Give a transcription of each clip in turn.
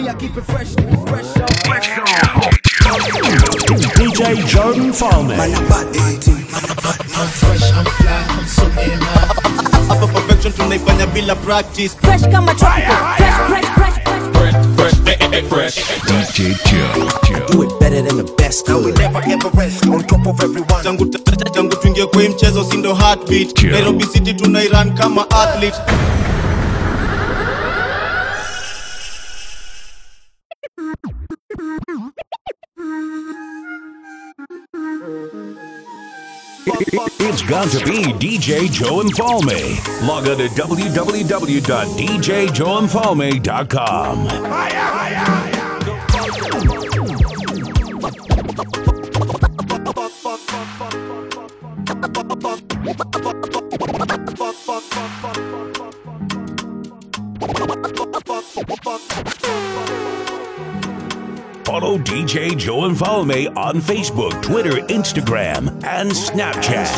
me, I keep it fresh, fresh up. DJ Jordan Fallman. Man, I'm bad 18. I'm fresh, I'm fly, I'm so damn high. Hapa perfection tunaifanya bila practice. Fresh kama tropical, fresh. DJ Joe. Do it better than the best. Now we never ever rest. On top of everyone. Jangu tuingie kwa mchezo sindo heartbeat. Nairobi City tunairan kama athlete. It's got to be DJ Joe and Falme. Log on to www.djjoeandfalme.com. Follow DJ Joe and Falme on Facebook, Twitter, Instagram, and Snapchat.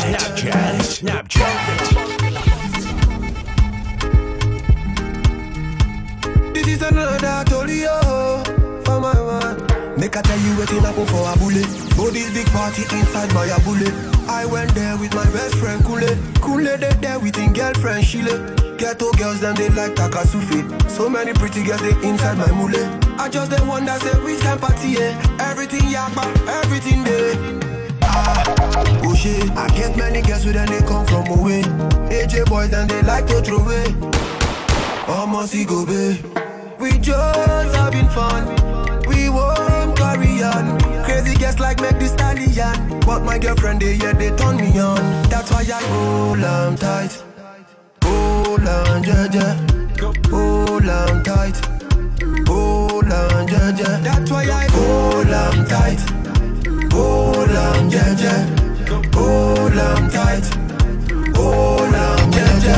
This is another Tolio for my man. Make I tell you waiting up for a bullet. Go this big party inside my bullet. I went there with my best friend Kule. Kule they there with his girlfriend Shile. Ghetto girls them they like Takasufi. So many pretty girls they inside my mule. I just the one that say which can party, eh? Everything yakba, everything there. Oh shit, I get many girls with them they come from away. AJ boys and they like to throw away. Almost go be. We just having fun. We won't carry on. Crazy girls like make this stallion. But my girlfriend they yeah they turn me on. That's why I hold on tight. Hold on, Jaja. Hold on tight. Hold on, Jaja. That's why I hold on tight. Hold on, Jaja. Hold on tight. Hold on, Jaja.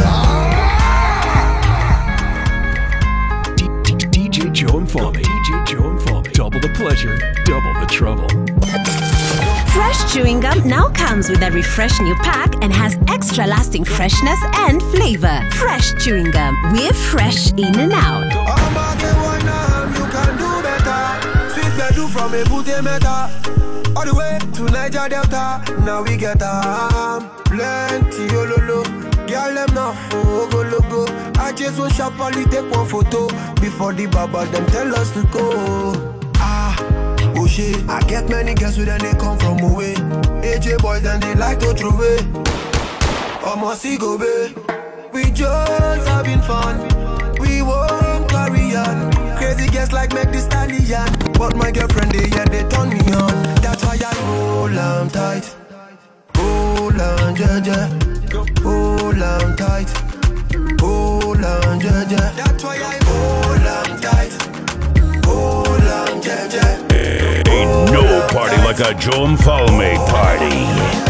DJ Joe and Falme. Double the pleasure, double the trouble. Fresh chewing gum now comes with a refresh new pack and has extra lasting freshness and flavor. Fresh chewing gum, we're fresh in and out. You can do better. Sweet bedu from a booty meta. All the way to Niger Delta. Now we get plenty ololo. Girl them now for go logo. I just want sharply take one photo before the baba them tell us to go. Oh shit, I get many girls with them they come from away. AJ boys and they like to throw away. Almost go be. We just having fun. We won't carry on. Crazy girls like make this stallion. But my girlfriend they yeah they turn me on. That's why I hold on tight. Hold on Jaja. Hold on tight. Hold on Jaja. That's why I hold on tight. Hold on Jaja. Ain't no party like a Joe and Falme party.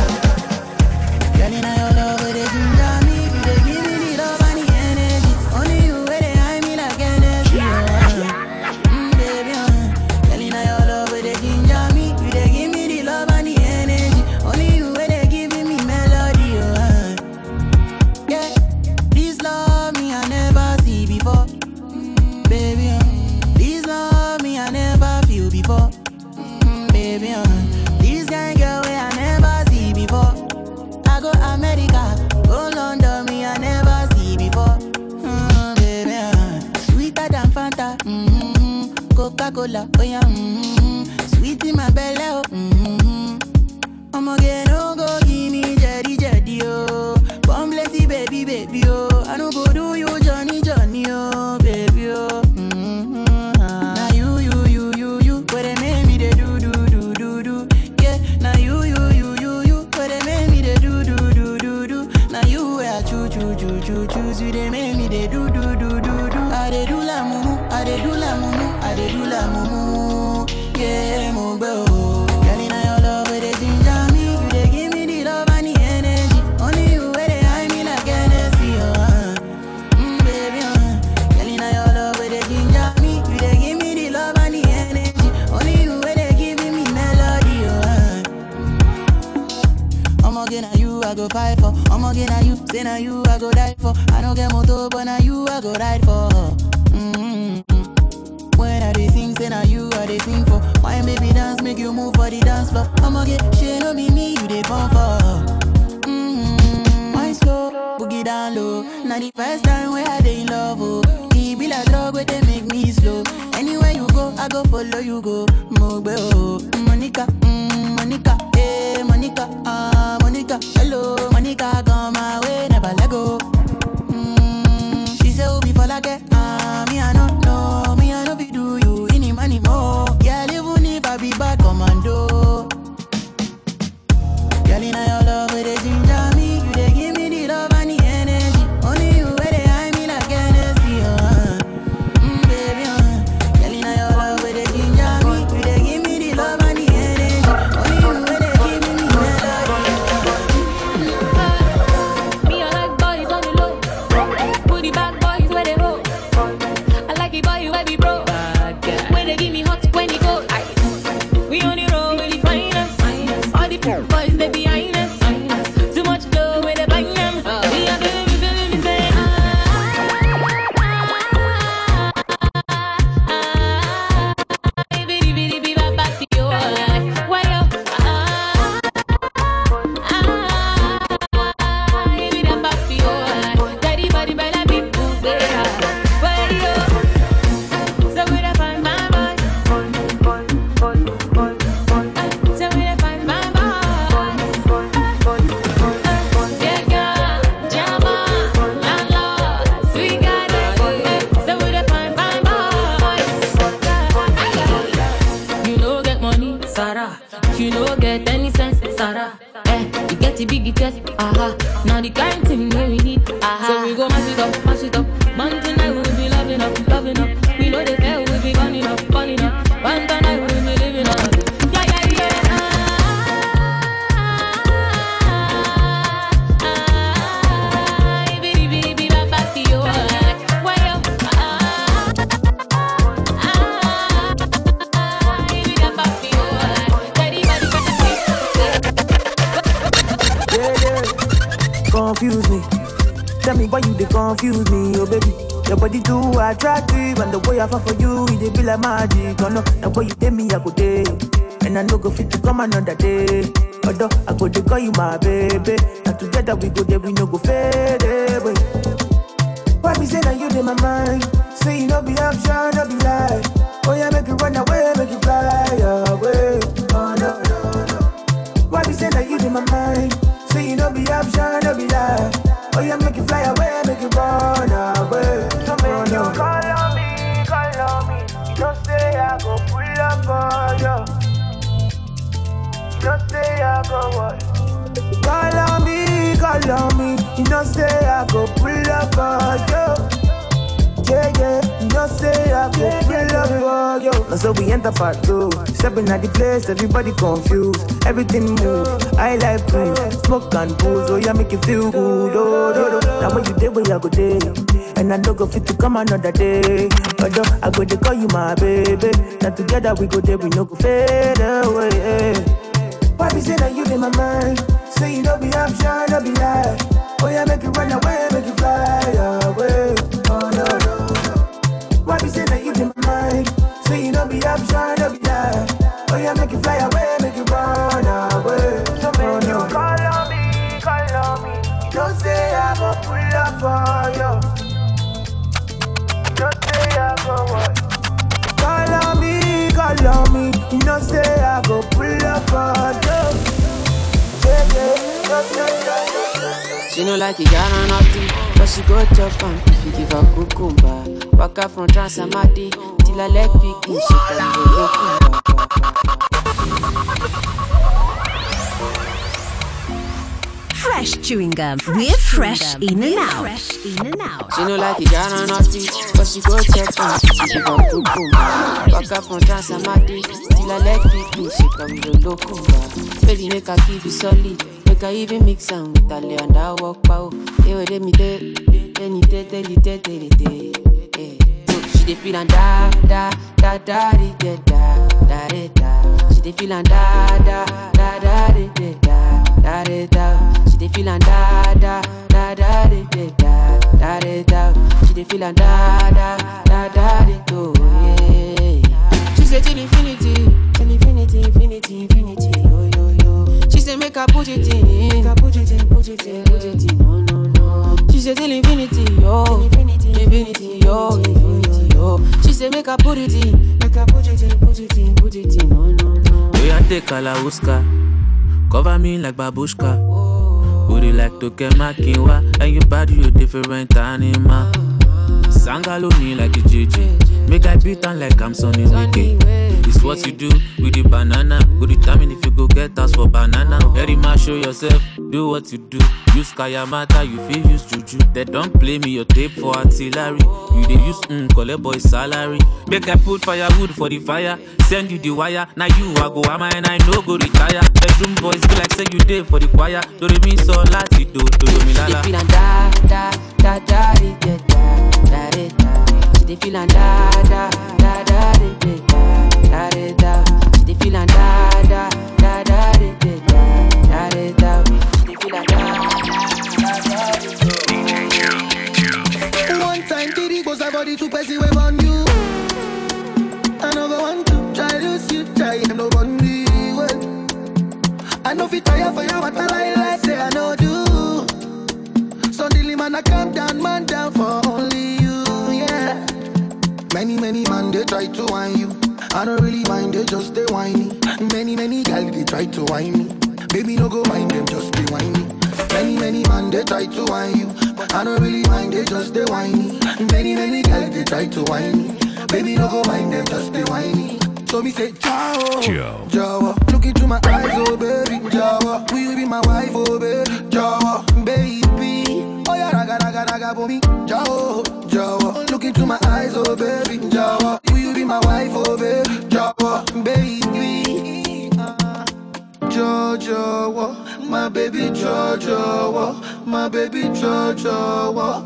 Coca-Cola, oh yeah, sweet in my belly, oh, I'ma get no go, give me jetty, oh, come blessy, baby, oh, I don't go do you, Johnny, oh, baby, oh, now you, what they make me, they do, yeah, now you, what they make me, they do, now you, where I choose, you, they make me, they do, I they do la mumu, I they do la mumu, yeah, mo bro. Girl, in your love, where they ginger me, you they give me the love and the energy. Only you where they hide me like Hennessy, baby, Girl, in your love, where they ginger me, you they give me the love and the energy. Only you where they giving me melody, I'ma get at you, I go fight for. I'ma get at you, say now you, I go die for. I don't get motor, but now you, I go ride for. When I see say now you are the thing for. Why baby dance, make you move for the dance floor. I'ma get shit, no be me, you dey fall for. Wine slow, boogie down low. Now the first time where I dey in love, oh. It be like drug where they make me slow. Anywhere you go, I go follow you go. Mogbe oh, Monica, Monica, hey Monica, Monica, hello, Monica, come my way, never let go. She say oh before like that, me I don't know, me I know be do you any money more. Yeah, even if I be bad commando. Girl, in your love, where they ginger me, you they give me the love and the energy. Only you where they hide me like Hennessy, baby, Girl, in your love, where they ginger me, you they give me the love and the energy. Only you where they give me melody. Me, I like boys on the low. Put the bad boys where they go. I like it boy, you where we bro. When they give me hot, when they go. We on the road with the finest. All the boys they behind us. Too much glow when they bang them. We are feeling me say baby back to you. Why you baby that back to you. Daddy body by la big boo. Why you so with a fine boy. So with a fine boy. Yeah, girl, Jama, landlord, sweet guy. So with a fine boy. You know get money, Sarah. If you know get any sense, Sarah. You get the big test, aha. Now the kind thing where we need, aha. So we go mash it up, mash it up. Man tonight we'll be loving up, loving up. We know they fail, we'll be burning up, burning up. One tonight we'll be living up. Yeah, yeah, yeah. Baby, back to you. Why you? Baby, that back to you. Daddy, body, Confuse me. Tell me why you they confuse me, oh baby. Your body too attractive, and the way I fall for you, it dey be like magic. Oh no, the way you take me, I go day, and I no go fit to come another day. Although I go to call you my baby, and together we go there, we no go fade away. Why me say that you in my mind? Say you no be option, no be lie. Oh yeah, make you run away, make you fly away. Oh no, no, no. Why me say that you in my mind? Say you no be option, no be lie. Oh yeah, make you fly away, make you run away. So make you call on me. You don't say I go pull up for you. You don't say I go what? Call on me. You don't say I go pull up for you. Yeah, you don't say I go pull up for you. Now so we enter part 2. Stepping at the place, everybody confused. Everything move, I like cruise. Smoke and booze, oh yeah, make you feel good. Oh. Now when you day, where I go day. And I don't go fit to come another day. Although I go to call you my baby. Now together we go there, we no go fade away. Why be say that you in my mind? Say you no be option, no be lie. Oh yeah, make you run away, make you fly away. Oh no, no, no. Why be say that you in my mind? Say you no be option, no be lie. Oh yeah, make you fly away, make you run away. So make you call on me. You don't say I go pull up for you. You don't say I go what? Call on me. You don't say I go pull up for you. She no like it, got on nothing, but she go chop and if you give her cucumber. Walk out from Transamadi till I let picking, she can go looking. Fresh chewing gum. We're fresh in and out. She no like it, got on nothing, but she go chop and if you give her cucumber. Walk out from Transamadi till I let picking, she can go looking. Baby, make her keep it solid. Make I even mix am with Ale and I walk pow. Hey, where me dey? She dey feel and da da da da da da da da. She dey feel and da da da da da da da. She dey feel and da da da da da da da. She dey feel and da da da da da. I put it in, make I put it in, put it in, put it in. No, no, no. We are take Kalauska, cover me like babushka. Would you like to get my kinwa? And your body you different animal. Sangalo me like a JJ. Make I beat on like I'm Sonny Wiki. It's what you do with the banana. Go determine if you go get us for banana. Very much show yourself, do what you do. Use Kayamata, you feel use Juju. They don't play me your tape for artillery. You they use collect boy salary. Make I put firewood for the fire. Send you the wire. Now you I go ama and I no go retire. Bedroom boys be like say you day for the choir. Do they mean so lati do me lala. She dey feel da da da da da da da da. She dey feel da da da da da da da da. She dey feel da da da da da da da da. She dey feel da. One time Diddy goes her body to Pessy wave on you. I never want to try lose you, try him no bundy. I know fit tire for you, but I like say I know do. Suddenly man I calm down, man down for only you, yeah. Many man they try to whine you. I don't really mind, they just they whiny. Many gal they try to whine me. Baby no go mind them, just be whiny. Many man they try to whine you. I don't really mind, they just they whiny. Many gal they try to whine me. Baby no go mind them, just be whiny. So me say Jawa, look into my eyes, oh baby, Jawa. Will you be my wife, oh baby, Jawa, baby. Oh yeah, raga for me, Jawa. Look into my eyes, oh baby, Jawa. Will you be my wife, oh baby, Jawa, baby. Jawa, my baby, Jawa, my baby, Jawa.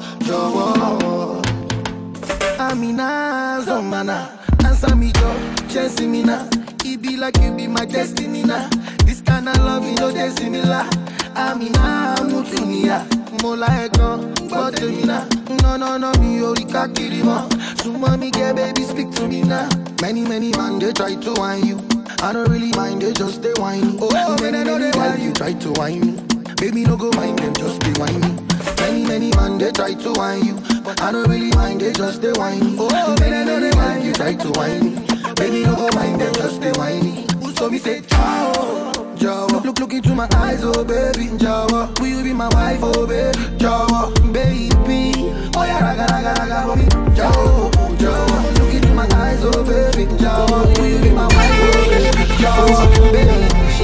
Amina, Zomana. Answer me, Joe, chasing me now. It be like you be my destiny now. This kind of love, you know, they similar. Amina, Mutunia, Mola Egon, but to me now. No, me, Orika Kirima. So, mommy, get baby, speak to me now. Many man, they try to whine you. I don't really mind, they just they whine. Oh, many while you try to whine me. Baby, no go mind them, just be whiny. Many man, they try to whine you. But I don't really mind, they just they whiny. Oh, many while you try to whine me. Baby, no go mind them, just they whiny. So me say, Jawa, look into my eyes, oh baby, Jawa. Will you be my wife, oh baby, Jawa, baby. Oh yeah, raga for me, Jawa. Look into my eyes, oh baby, Jawa. Will you be my wife, oh baby, Jawa, baby.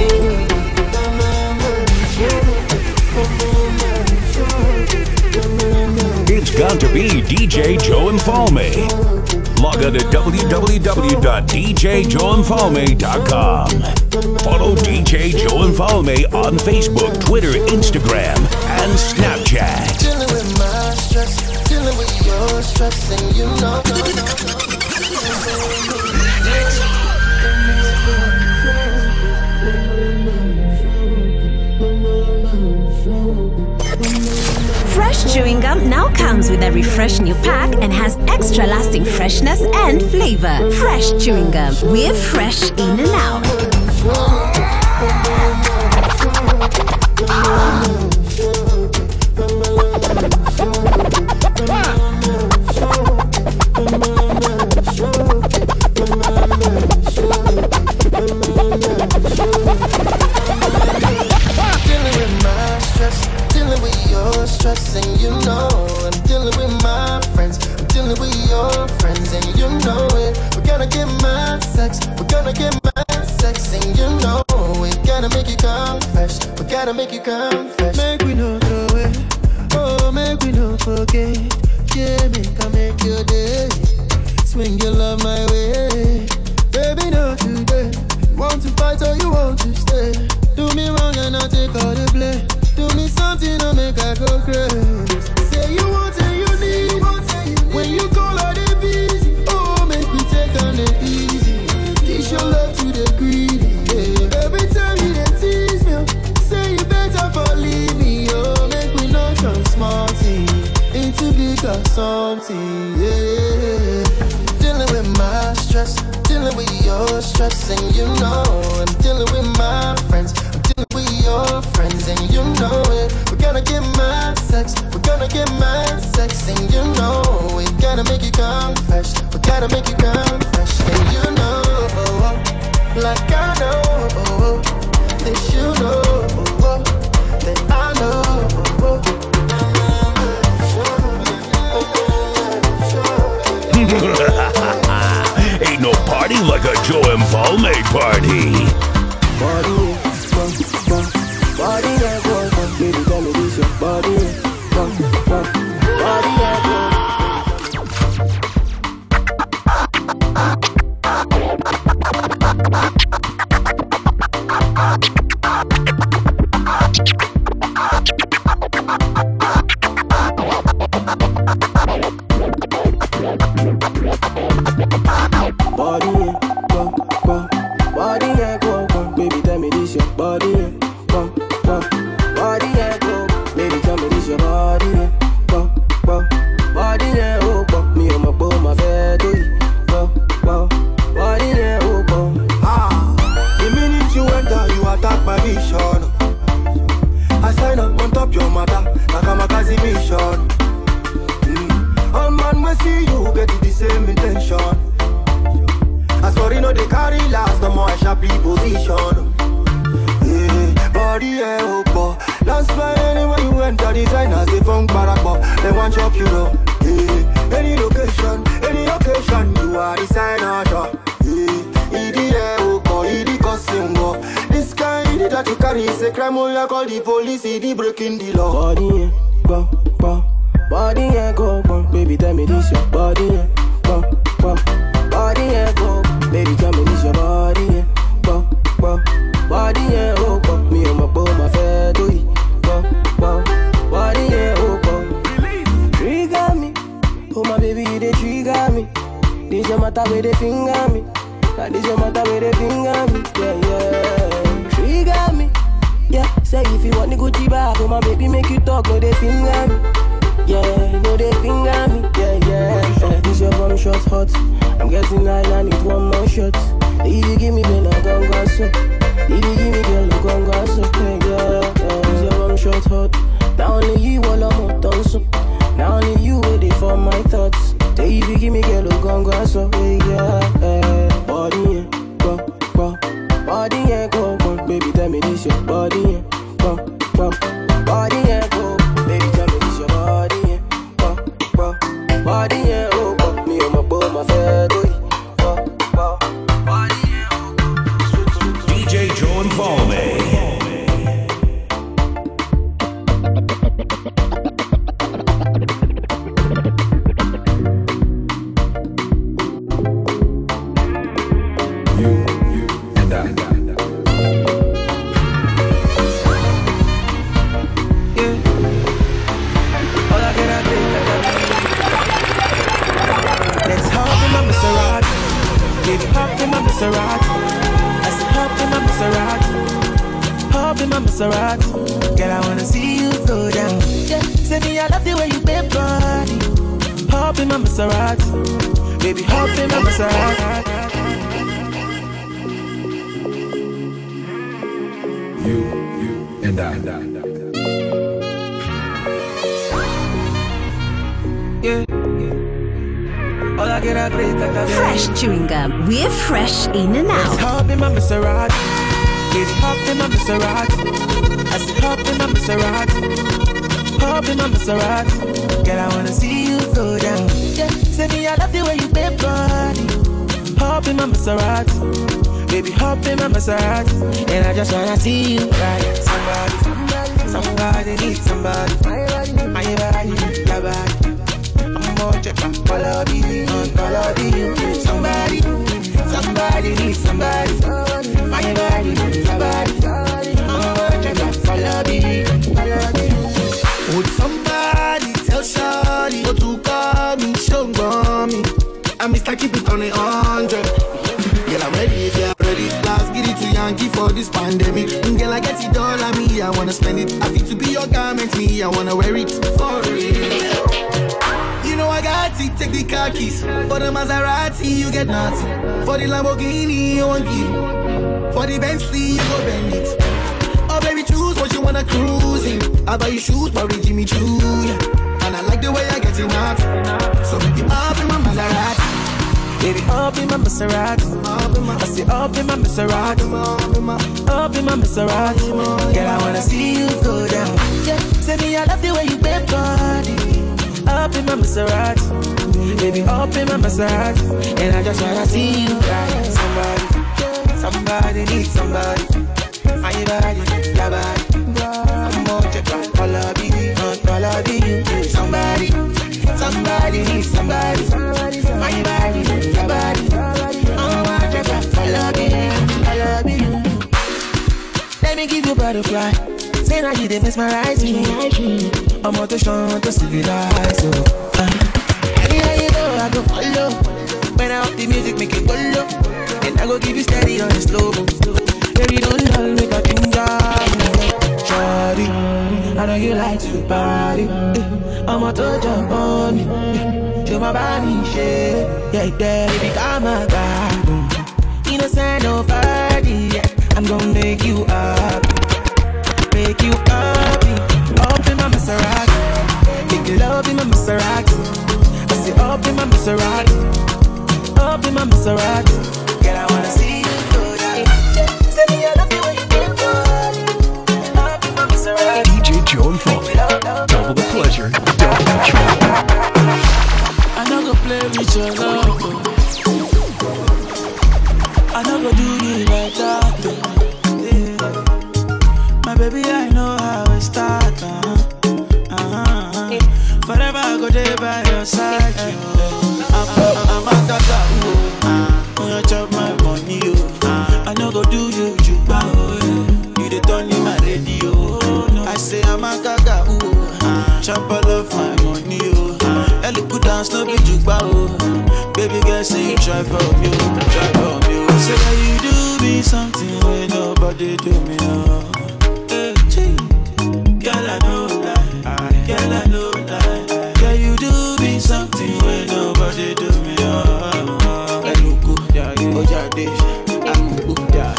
It's got to be DJ Joe Infalme. Log on to www.djjoeinfalme.com. Follow DJ Joe Infalme on Facebook, Twitter, Instagram, and Snapchat. Dealing with my stress, dealing with your stress, and you know. Fresh chewing gum now comes with a refresh new pack and has extra lasting freshness and flavor. Fresh chewing gum, we're fresh in and out. Stress, and you know I'm dealing with my friends, I'm dealing with your friends, and you know it. We're gonna get mad sex, we're gonna get mad sex, and you know we gotta make you confess, we gotta make you confess. Make we no throw it, oh make we no forget. Yeah, make your day, swing your love my way, baby not today. You want to fight or you want to stay? Do me wrong and I'll take all the blame. Do me something to make I go crazy. Say you want and you need. When you call her they busy. Oh, make me take on the easy. Kiss your love to the greedy. Yeah. Every time you they tease me, say you better for leave me. Oh, make me not turn small thing into bigger something. Yeah. Dealing with my stress, dealing with your stress, and you know I'm dealing with my friends. With your friends, and you know it. We're gonna get mad sex, we're gonna get mad sex, and you know we gotta make you confess, we gotta make you come fresh. And you know, like I know, that you know, that I know. Ain't no party like a Joe and Falme party. Body, baby, tell me this your body, body, Fresh chewing gum. We're fresh in and out. Hop in my Maserati. Baby, hop in my Maserati. I said hop in my Maserati. Hop in my Maserati. Girl, I wanna see you go down. Yeah, say me I love the way you bend body. Hop in my Maserati. Baby, hop in my Maserati. And I just wanna see you ride. Somebody needs somebody. My body, your body. I'm more check my follow you. Somebody needs somebody. My body, your body. I'm more check my follow you. Would somebody tell Shawty what to call me? Show me. I miss like keep it on 100. Girl, I'm ready if you're ready. Last get it to Yankee for this pandemic. Girl, I get it all on me, I wanna spend it. I feel to be your garment, me, I wanna wear it for real. You know I got it, take the car keys. For the Maserati, you get nothing. For the Lamborghini, you won't give. For the Bentley, you go bend it. Oh baby, choose what you wanna cruise in. I buy you shoes, but Jimmy Choo. And I like the way I get it out. So baby, up in my Maserati. Baby, up in my Maserati. I say up in my Maserati. Up in my Maserati. Girl, I wanna see you go down. Yeah, say me I love the way you bend body. Up in my Maserati. Baby, up in my Maserati. And I just wanna see you ride. Somebody needs somebody. My body, your body. I'm more check out all of you. All of you. Somebody needs somebody. My body, your body. I'm more check out all of you. Let me give you butterfly. Say now you did mesmerize me. I'm out to show to civilize. Anywhere you go, I go follow. When I up the music, make it go low. And I go give you steady on the slow. Baby, don't dull, make a ginger. Shawty, I know you like to party. I'm out to jump on me. Show my body shit. Yeah, baby, come my God. Innocent, nobody. Yeah. I'm gonna make you up. Make you happy. Up in my Maserati. Make you love in my Maserati. I say up in my Maserati. Up in my Maserati. Girl, I wanna see you go down. Say me I love you when you get good. Up in my Maserati. DJ Joe and Falme. Double the pleasure, double the trouble. I know go play with your love. I know go do you like that. Yeah. My baby, I know how it start. Forever I go there by your side. I'm a tata. You chop my money. I know go do you bow. You the turn in my radio. I say I'm a gaga. Chop all of my money. Ellie could dance, no be jukba. Baby girl, say you try for me. Try for me. Say that you do me something when nobody do me. Girl, I know that. Girl, I know that. Girl, you do me something when nobody do me. Eluku, Ojade, Amuku,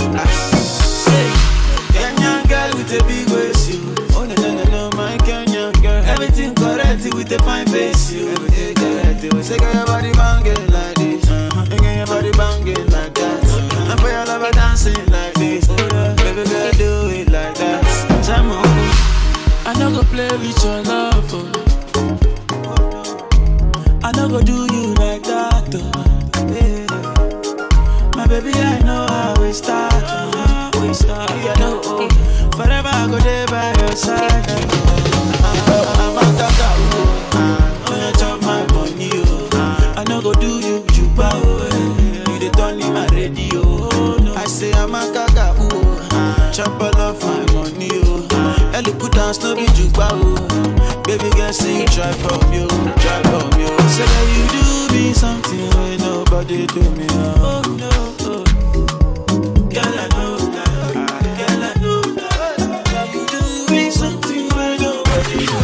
Kenyan girl with a big waist, you. Oh no, my Kenyan girl. Everything correct with a fine face, you. Say get your body banging like this, get your body banging like that. And for your lover dancing like this, baby girl do it like that. I no go play with your love. I no go do you like that. Yeah. My baby, I know how we start. Yeah, no, forever I go there by your side. I'm a tata. You chop my money. I no go do you bow. You the turn in my radio. I say I'm a gaga. Chop all of my money. Ellie could dance, no be jukba. Baby girl, say you try for me. Try for me. Say that you do me something when nobody do me. Oh no. Girl, I know that. Girl, I know that. Girl, you do me something when nobody do me.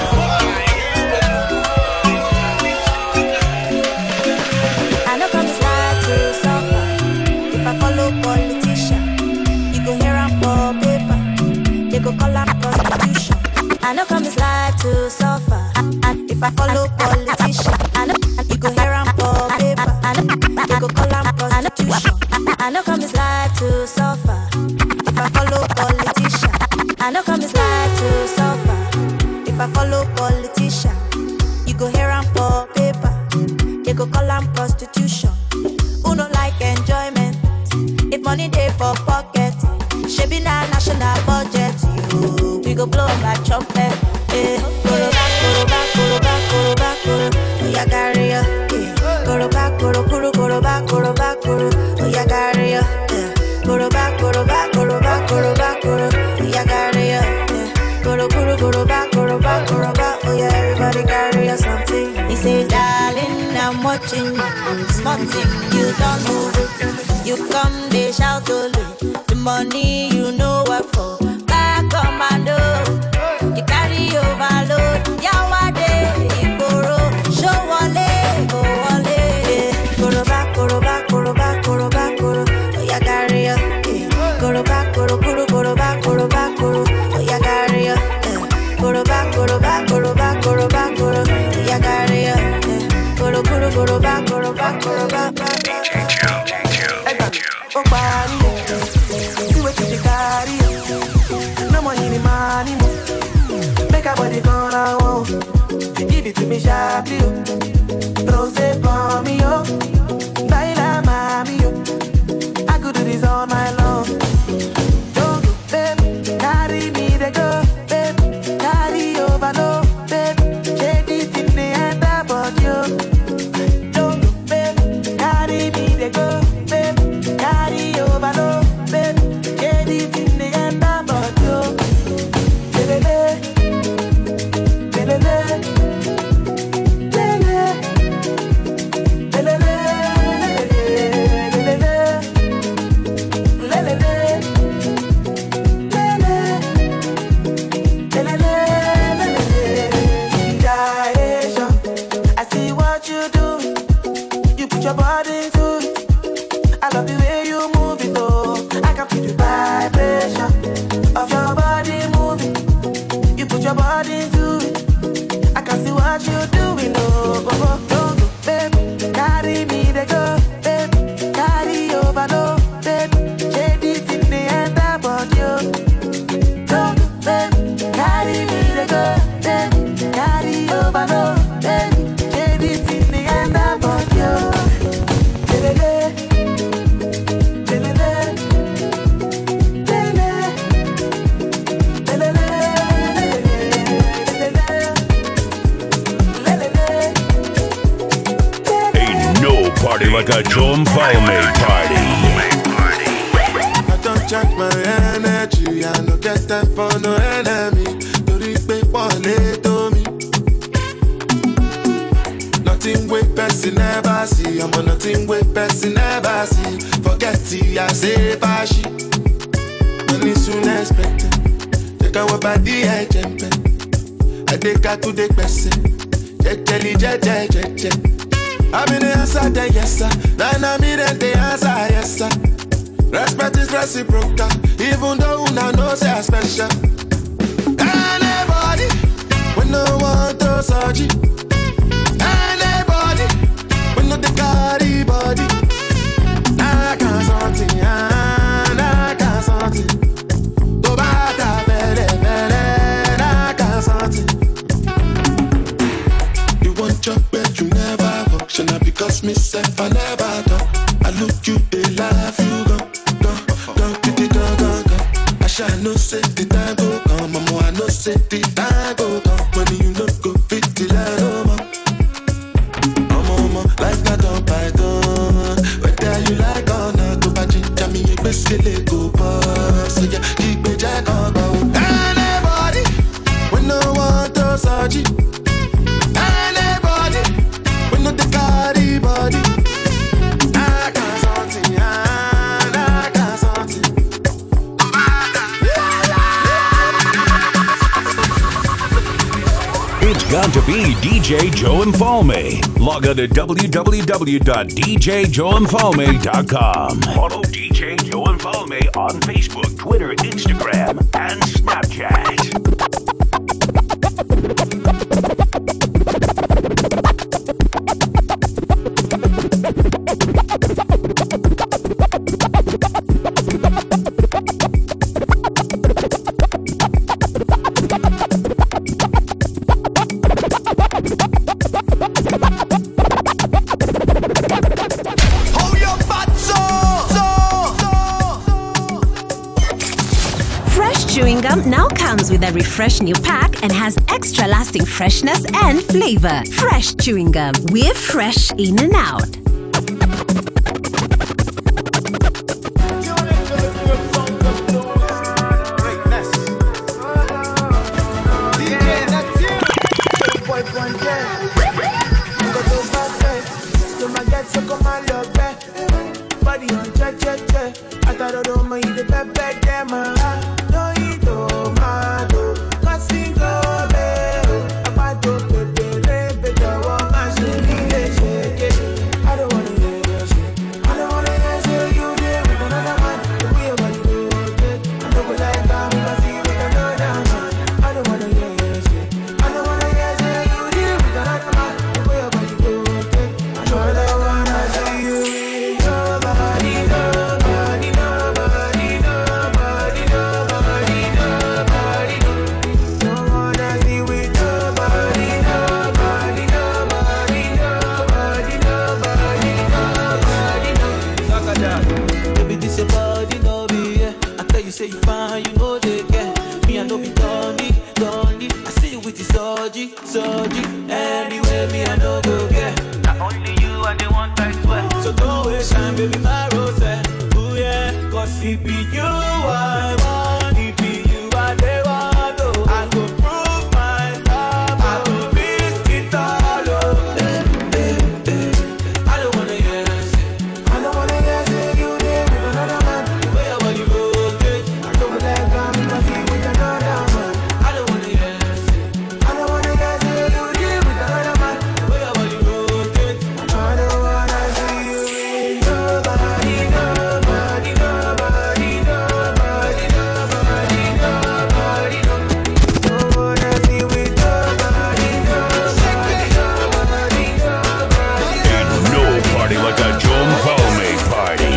I know come this life to suffer. If I follow politician, you go hear am for paper. They go call am prostitution. I know come this life to suffer. And if I follow politician, I know you go hear am for paper. I know they go call am prostitution. I know come this life to suffer. If I follow politician, I know come this life to suffer. If I follow politician, you go hear am for paper. They go call am prostitution. Who don't like enjoyment? If money dey for pocket, shebi na national budget. You, we go blow like trumpet. Koro back, koro back, koro back, koro back, koro. Oh yeah, carry ya. Koro back, koro koro, koro back, koro back, koro. Oh yeah, carry ya. Koro back, koro back, koro back, koro back, koro. Oh yeah, carry ya. Koro koro, koro back, koro back, koro back. Oh yeah, everybody carry ya something. He say, darling, I'm watching you. Something you don't know. You come, they shout only. The money you know what for. Back commando. You carry overload. Yawade, Iboro. Show wale, go wale. Koro back, koro back, koro back, koro back, koro. Oh yeah, carry ya. Koro back, koro koro, koro back, koro back, koro. Oh yeah, carry ya. Koro back, koro back, koro back, koro back, koro. Oh yeah, carry ya. Koro koro, koro back, koro back, koro back. oh body. See what you carry. No money in the money. Make a body gonna whoa. Give it to me sharply. Rose for me, yo. Baila mami, yo. I could do this all night long. Don't go, babe. Carry me, they go, babe. Carry over, no, babe. Shake it in the end about you. Don't go, babe. Carry me, they go, babe. Carry over, no, babe. Shake it in the end about you. Lelele, lelele, I see what you do. You put your body into it. I love the way you move it, oh. I can feel the vibration of your body moving. You put your body into it. I can see what you're doing, oh. Don't go, babe. Carry me, they go, babe. Carry over, no, babe. Shade it in the end about you. Don't go, babe. Carry me, they go, babe. Carry over, no, babe. Shade it in the end about you. Lelele, lelele, lelele, lelele, Ain't no party like a Joan Falme party. I don't check my energy. I no get time for no enemy. Tori pe pole to me. Nothing with person never see. I'm on nothing with person never see. Forget it, I say fashi. Money soon expected. Take our body, I jump. I take her to the person. Je. I'm in the answer, then yes sir. Then I'm in the answer, yes sir. Respect is reciprocal, even though I know say I'm special. Anybody, when no one to search it. Anybody, when no they carry body. I can't something, I can't something. Go back to vele, I can't something. You want your bed, you never walk. Should not because myself I never talk. I look you, they laugh, you go. I shall no say the time go come. Mama, I no say the time go come. Money you no go fit till I know more. Mama, life not on python. Whether you like or not, go back to me, you best go boss. So yeah, keep me jack on go. Anybody, when no one to search it. Anybody, when no the carry body. I can't something, I can't something. It's got to be DJ Joe and Falme. Log on to www.djjoeandfalme.com. Follow DJ Joe and Falme on Facebook, Twitter, Instagram, and Snapchat. Chewing gum now comes with a refreshed new pack and has extra lasting freshness and flavor. Fresh chewing gum. We're fresh in and out. be this your body, no be, yeah. I tell you, say you fine, you know they get. Me, I know be Donny. I see you with the soji. Anyway, me, I know go get. Not only you, I the one I swear. So don't waste time, baby, my rose. Ooh, yeah, cause it be you, I want. It be you, I they want, oh. I go prove my love, I go risk it all, oh. I don't wanna hear that shit. I don't wanna hear say you there with another man. The way your body rotate, I don't like I'm in my feet with another man. I don't wanna hear that shit. I don't wanna hear say you there with another man. The way your body rotate, I don't wanna see you with nobody. Like a Joe Palme party.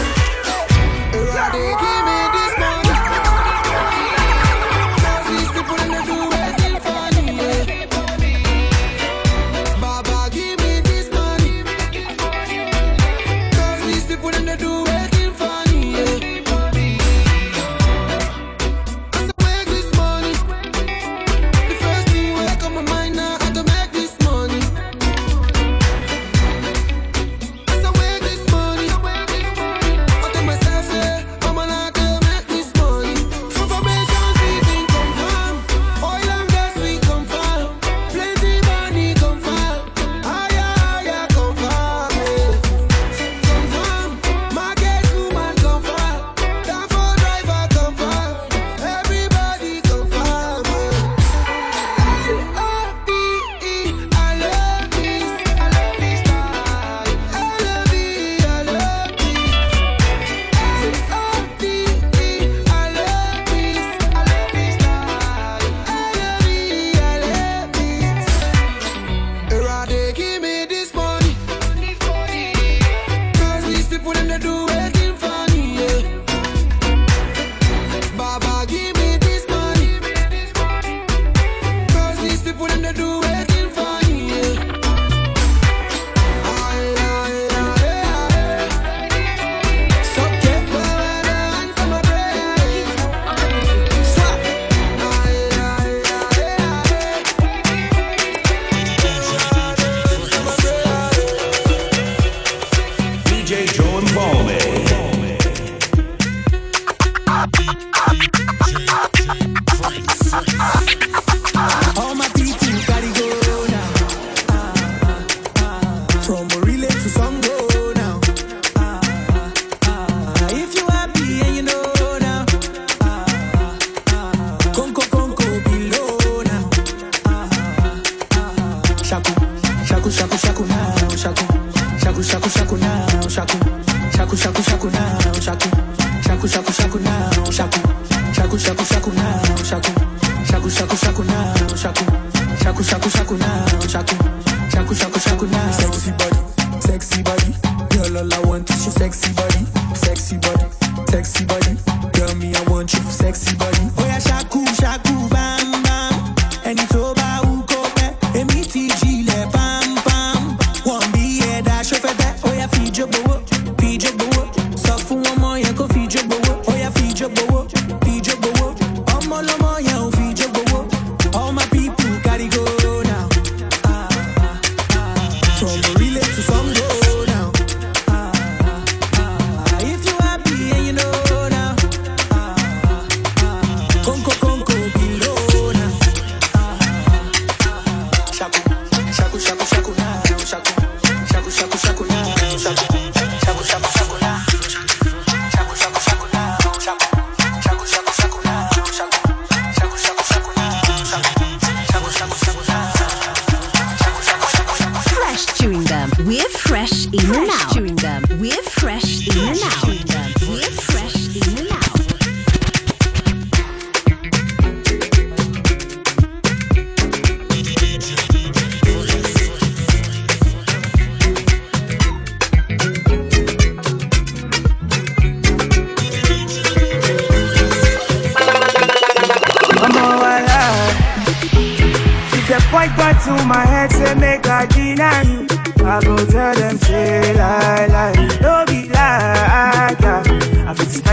Point back to my head, say make I deny you. I go tell them, say lie, lie. Don't be like, yeah.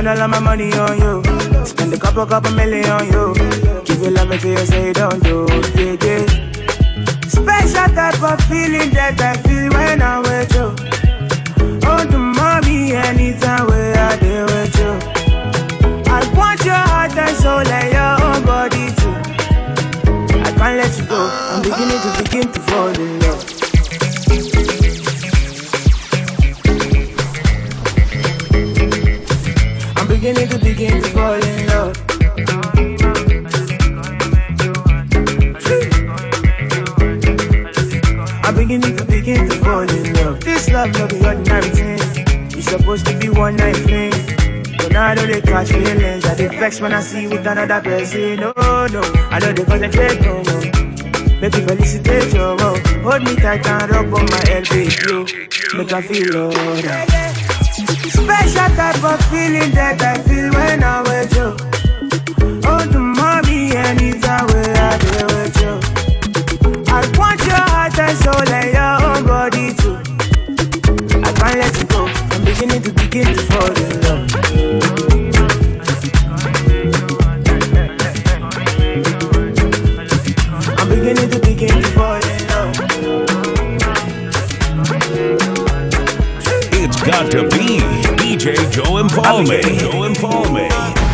spend all of my money on you. Spend a couple million on you. Give you love until you say you don't do. Yeah, yeah. Special type of feeling that I feel when I'm with you. Oh, the mommy, anytime we are there with you. I want your heart and soul and your own body too. I can't let you go. I'm beginning to fall in love. I'm beginning to fall in love. I'm beginning to fall in love. This love no be ordinary thing. It's supposed to be one night fling. But now I know they catch feelings. I dey vex when I see you with another person. No, no, I know they concentrate no more. Make you felicitate your love. Hold me tight and rub on my head, baby. Make I feel alright. Special type of feeling that I feel when I'm with you. Oh, the mommy, anytime we are there with you. I want your heart and soul and your own body too. I can't let you go. I'm beginning to fall in love. I'm beginning to fall in love. It's got to be DJ Joe Infalme. Joe Infalme.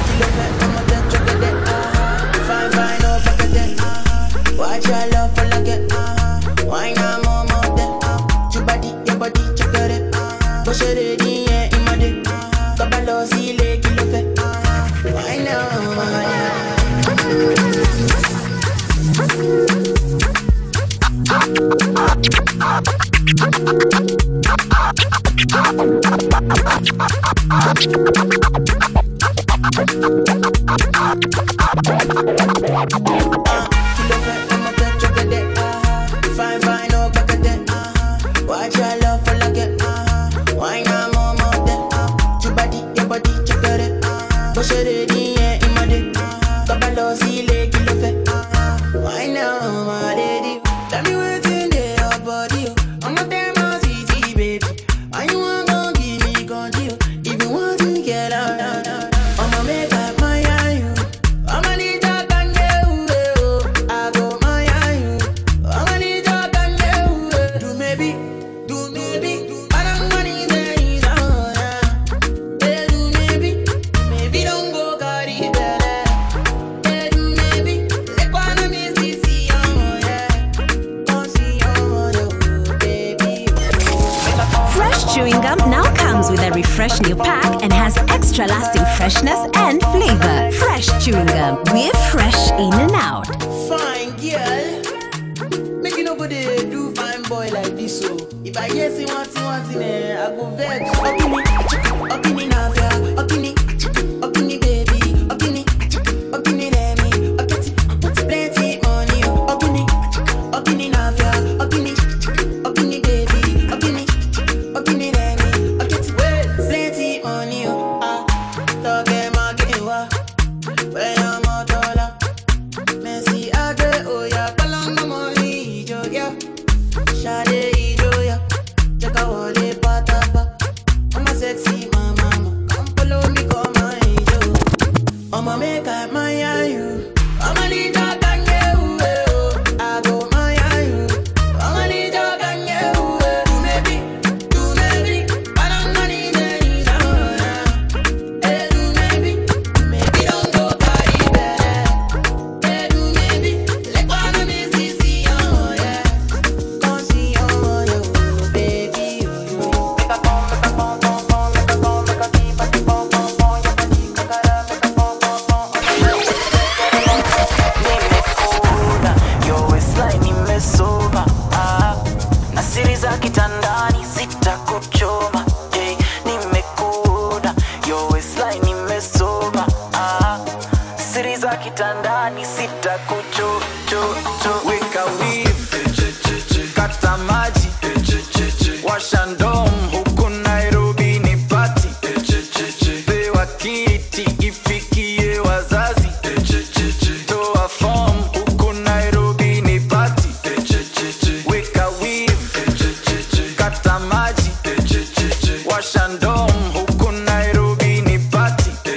Watch your love for like it, why not more there? Your body, check it. Push it in, in my dick. Kabalo, see, leg, you love it. Why not, Fine, no back at that. Watch your love for like it. Why not more there? Your body, check it. Push it in my dick. Kabalo, see, leg, you love it. Why not, my lady? Tell me what's in there, your body. I'm not there, my CC, baby. Why you want to give me control? If you want to get out, I'ma make up my you. I'ma need that and I go my you. I'ma need that and do maybe. But I'm money there is on. Do maybe don't go carry better. Do maybe let one of me see baby. Fresh chewing gum now comes with a refresh new pack and has extra lasting freshness and flavor. Fresh chewing gum, we're fresh in and out. Fine girl, make you nobody do fine boy like this. So if I hear say want in there, I go vex. Opini navia, opini baby, opini let me, plenty money. Opini navia, opini baby, opini let me, plenty money. Talk market wa, where I'm a dollar. Messi age oya, kalanga money joya, shade joya, check out all the patapa. I'm a sexy mama, come follow me, come my joe. I'ma make up my you. I'ma need your gang, I go my you. I'ma need your gang, do maybe, but I'm not in the do maybe don't go carry better. Do maybe, let one of me see, come see, baby, make a pom, keep a pom, yo waistline nimesoma, asiri za kitandani sitakuchoma. Nimekuona, yo waistline nimesoma, asiri za kitandani sitakuchoma. Weka weave, kata maji, washa ndom huku Nairobi ni party. Pewa kiti ifikie wazazi. Toa form huku Nairobi ni party. Weka weave, kata maji, washa ndom huku Nairobi ni party.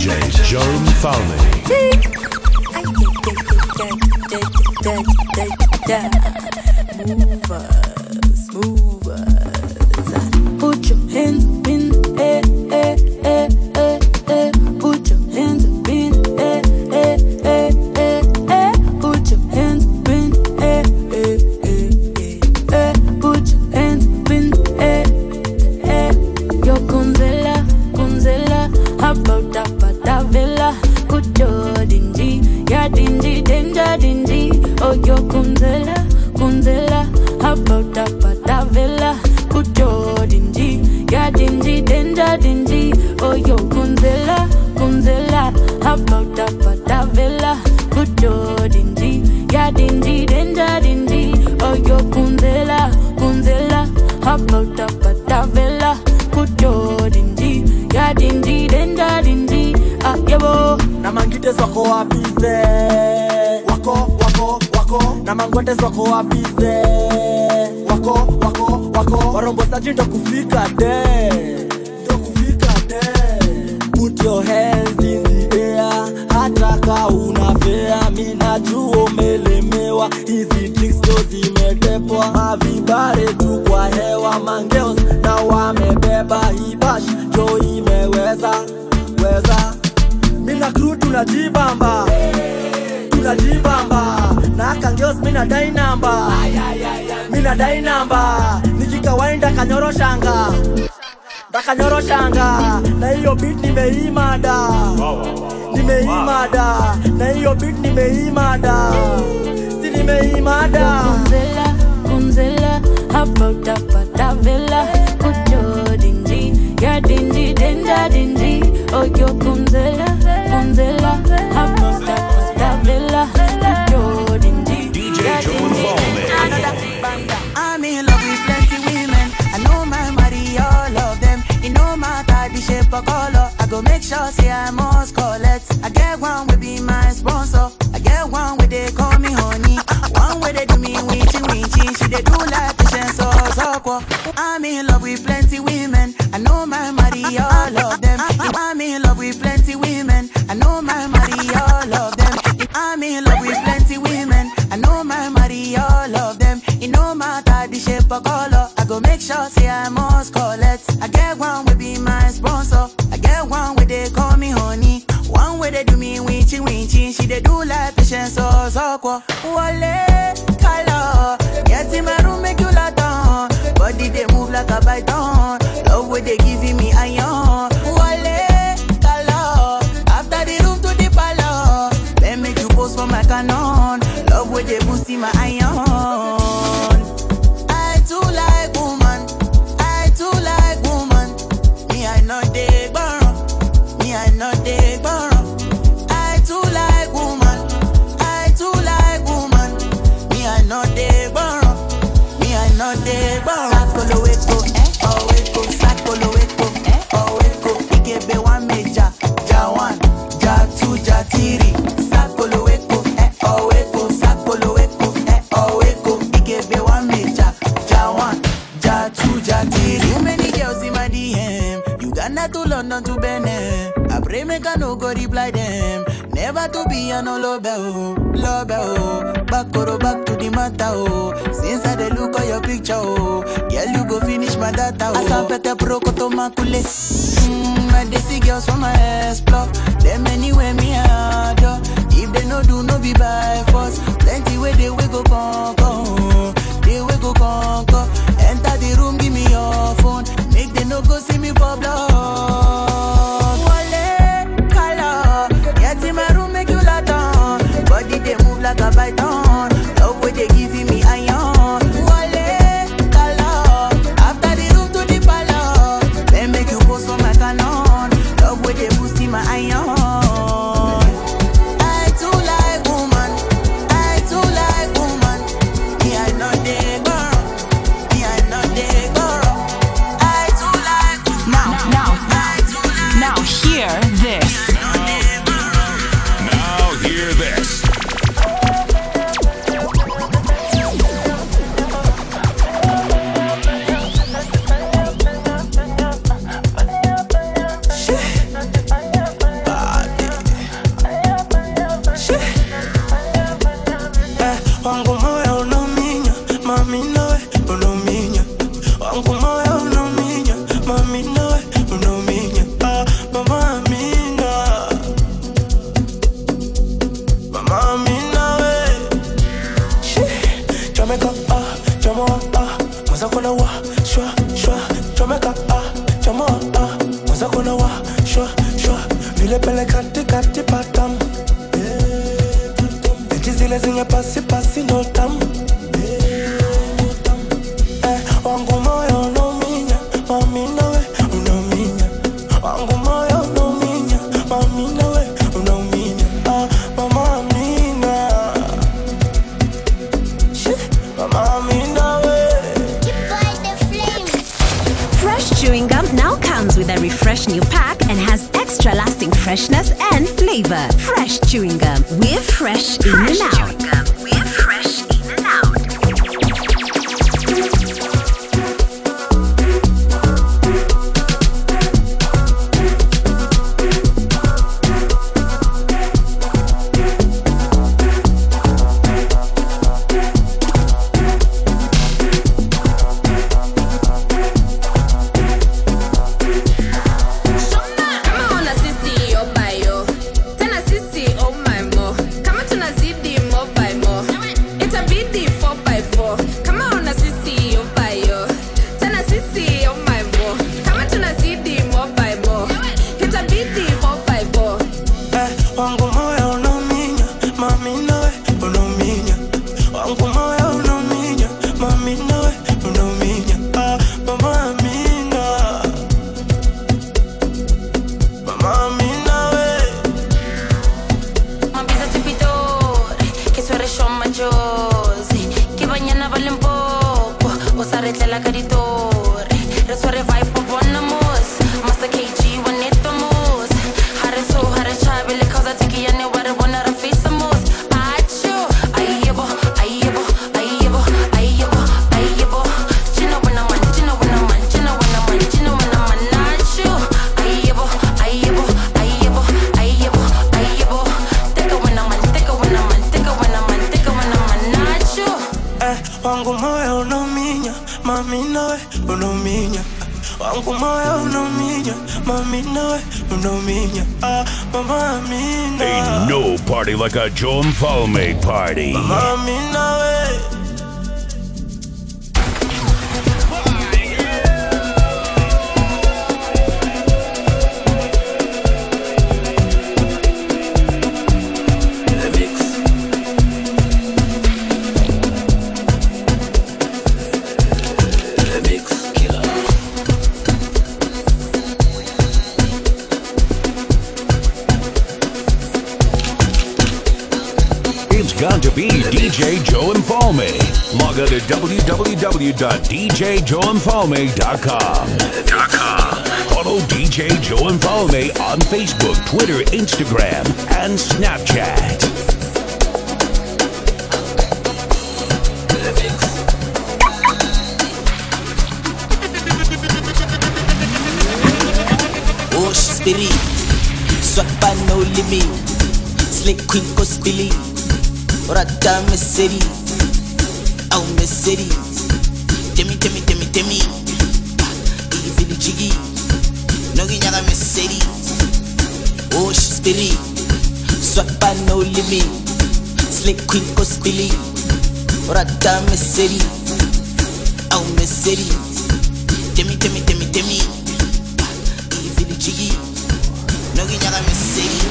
DJ Joan Falme. Movers. Put your hands up in the air, air, air, air, air. Put your hands up in the air, air, air, air, air. Put your hands up in the air, air, air, air. Put your hands up in the air, air. Yo Kunzela, Kunzela, about that villa. Put your dingy, yeah dingy, danger dingy. Oh yo Kunzela, Kunzela, about that villa. Put your dingy, yeah dingy, danger dingy. Oh yo Kunzela, Kunzela, about that villa. Put your dingy, yeah dingy, danger dingy. Oh yo Kunzela, Kunzela, about that villa. Put your dingy, yeah dingy, danger dingy. Ah yebo, na mangite zako wapize, wako wako wako. Na mangwete zako wapize, wako wako wako. Warombo saji ndo kufika de, ndo kufika de. Put your hands in the air, hata ka unafea. Mina jua umelemewa, hizi drinks ndo zimetepwa. Mavibare tu kwa hewa, mangeos na wamebeba. Hibash jo imeweza, weza. Mina crew tunajibamba, tunajibamba. Na kangeos mina dai namba, mina dai namba. Nikikawainda kanyoro shanga, dakanyoro shanga. Na hiyo beat nimeimada, nimeimada. Na hiyo beat nimeimada, si nimeimada. Kunzela, Kunzela, about that villa. Put your dingy, yeah dingy, danger dingy. Oh yo Kunzela, Kunzela, about that villa. Put your dingy, yeah dingy. I'm in love with plenty women. I know my money, all of them. It no matter the shape or color. I go make sure say I must collect. I get one will be my sponsor. I get one where they call me honey. One where they do me winchy winchy. She they do like patience or so. I'm in love with plenty women. I know my money, all of them. I'm in love with plenty women. I know my money, all of them. I'm in love with plenty women. I know my money, all of them. It no matter the shape or color. I go make sure say I must collect. I get one will be my sponsor. I get one where they call me honey. One where they do me winchy winchy. She they do like patience or so. Wale color, get in my room make you lot on. Body they move like a python. Love where they giving me iron. Wale color, after the room to the palace. Then make you post for my canon. Love where they boosting my iron. I too like woman. I too like woman. Me I know they borrow. Me I know they borrow. I too like woman. I too like woman. Me I know they borrow. Me I know they borrow. Sakolo weko, oh weko. Sakolo weko, oh weko. Ikebe one meja, ja one, ja two, ja three. Sakolo weko, oh weko. Sakolo weko, oh weko. Ikebe one meja, ja one, ja two, ja three. Too many girls in my DM. Uganda to London to Benin. I pray make I no go reply them. Never to be a no love, love, back to the matter, oh. Since I dey look at your picture, oh. Girl, you go finish my data, oh. Asapete pro koto makule. My desi girls from my explore. Them anywhere me adore. If they no do, no be by force. Plenty way they we go conquer. They we go conquer. Enter the room, give me your phone. Make they no go see me for blood. Body they move like a python. Love where they giving me iron. Wale, color. After the room to the palace. Then make you post for my canon. Love where they boosting my iron. party patam. Eti zile zinye pasi pasi no tam. Wangu moyo no minya, mami nawe unominya. Wangu moyo no minya, mami nawe unominya. Mama Amina, Mama Amina we. Fresh chewing gum now comes with a refreshed new pack and has extra lasting freshness and flavor. Fresh chewing gum. We're fresh in and out. We're fresh in and out. Wangu moyo unominya, mami nawe unominya. Wangu moyo unominya, mami nawe unominya. Mama Amina. Ain't no party like a Joe and Falme party. Mama Amina we. It's got to be DJ Joe and Falme. Log on to www.djjoeandfalme.com. Follow DJ Joe and Falme on Facebook, Twitter, Instagram, and Snapchat. Oh, she's believe. Swap by no limit. Slick quick go spilly. Rata Mercedes. Oh, Mercedes. Temi. Easy the jiggy. No ginyaga Mercedes. Oh, she's believe. Swap by no limit. Slick quick go spilly. Rata Mercedes. Oh, Mercedes. Temi. Easy the jiggy. No ginyaga Mercedes.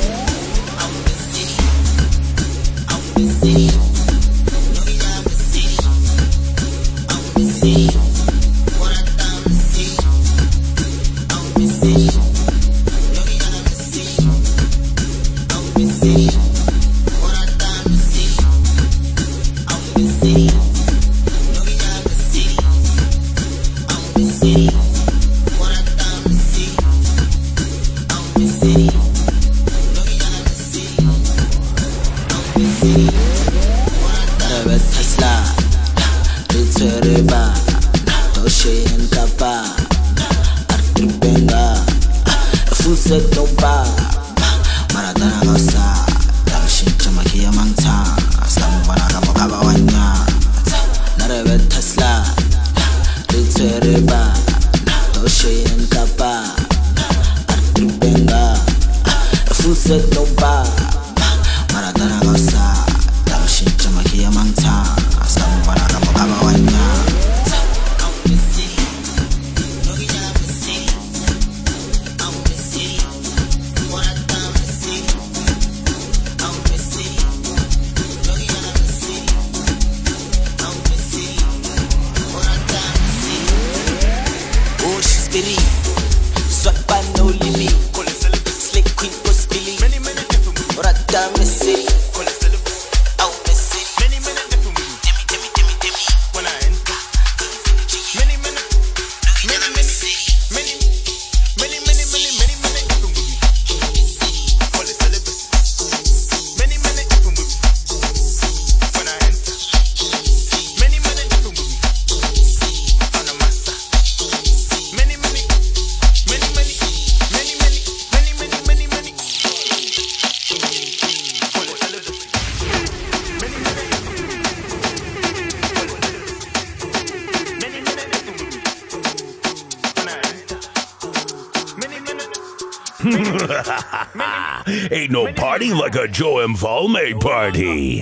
City, no ginyaga Mercedes. Oh, Mercedes. What I done Mercedes. Oh, Mercedes. No ginyaga Mercedes. Oh, Mercedes. What I done Mercedes. Oh, Mercedes. No ginyaga Mercedes. Oh, Mercedes. What I done Mercedes. Oh, Mercedes. No ginyaga Mercedes. Oh, Mercedes. Tesla, Ritzereba, Toshe and Kappa, Artribenga, a full set no bar, Maradana Gosa, Damshin Chamakia Manta, Samwana Mokabawanya, Narebe Tesla, Ritzereba, Toshe and Kappa, Artribenga, a full set no bar, Maradana Gosa. Chamakia Manta, Samwana Mokabawanya. City, what I done City. Billy, Rata Missy, oh Missy, Demi, when I enter. Ain't no party like a Joe and Falme party.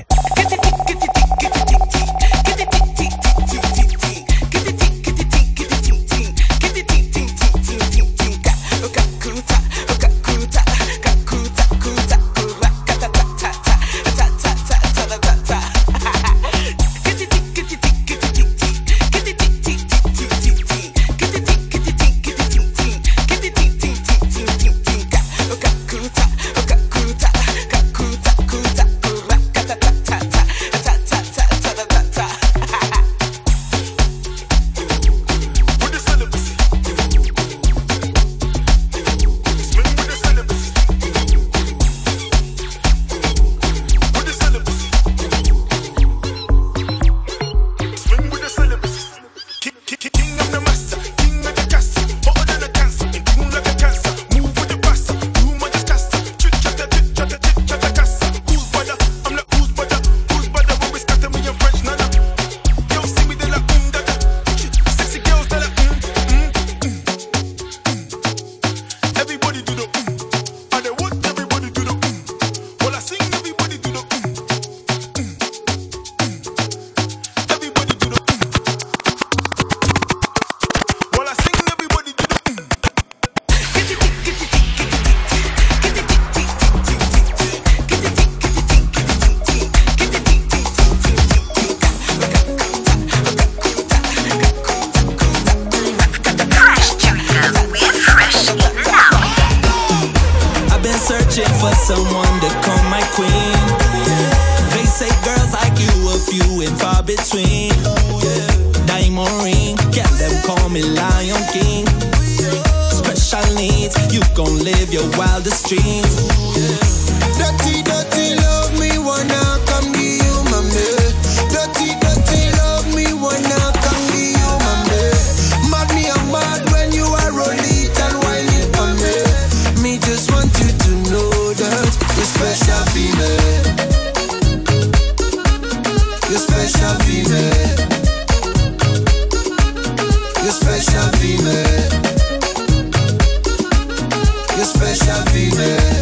Someone to call my queen. They say girls like you are few and far between. Diamond ring, get them call me Lion King. Special needs, you gon' live your wildest dreams. Dirty, dirty love me, wanna come to you, mommy. Dirty, dirty love me, wanna come to you, mommy. Mad me, I'm mad when you are rolling and whining for me. Me just want you to know that you're special female. You're special female. You're special female. You're special female.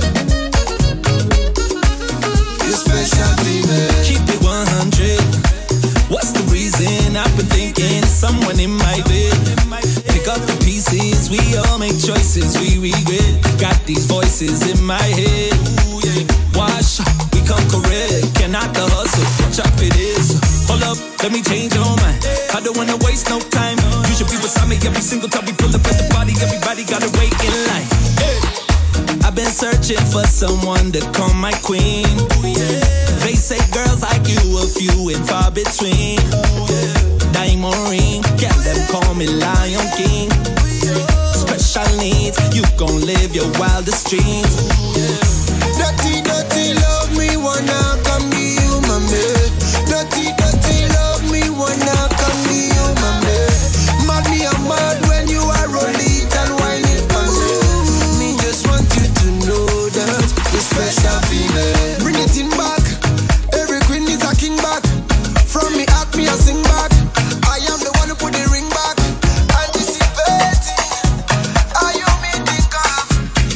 You're special female. Keep it 100. What's the reason? I've been thinking someone in my bed. Pick up the pieces. We all make choices we regret. Got these voices in my head. Wash up, we come correct. Cannot the hustle, chop it is. Hold up, let me change your mind. I don't wanna waste no time. You should be beside me every single time we pull up at the party. Everybody gotta wait in line. Hey. I've been searching for someone to call my queen. They say girls like you are few and far between. Diamond ring, get them call me Lion King. Special needs, you gon' live your wildest dreams. Dirty, dirty love me, wanna come to you, mommy. Dirty, dirty love me, wanna come to you, mommy. Mad me, I'm mad when you are rolling and whining for me. Me just want you to know that you're special female. Bring it in back, every queen is a king back. From me at me, I sing back. I am the one who put the ring back. Anticipating, are you me think of?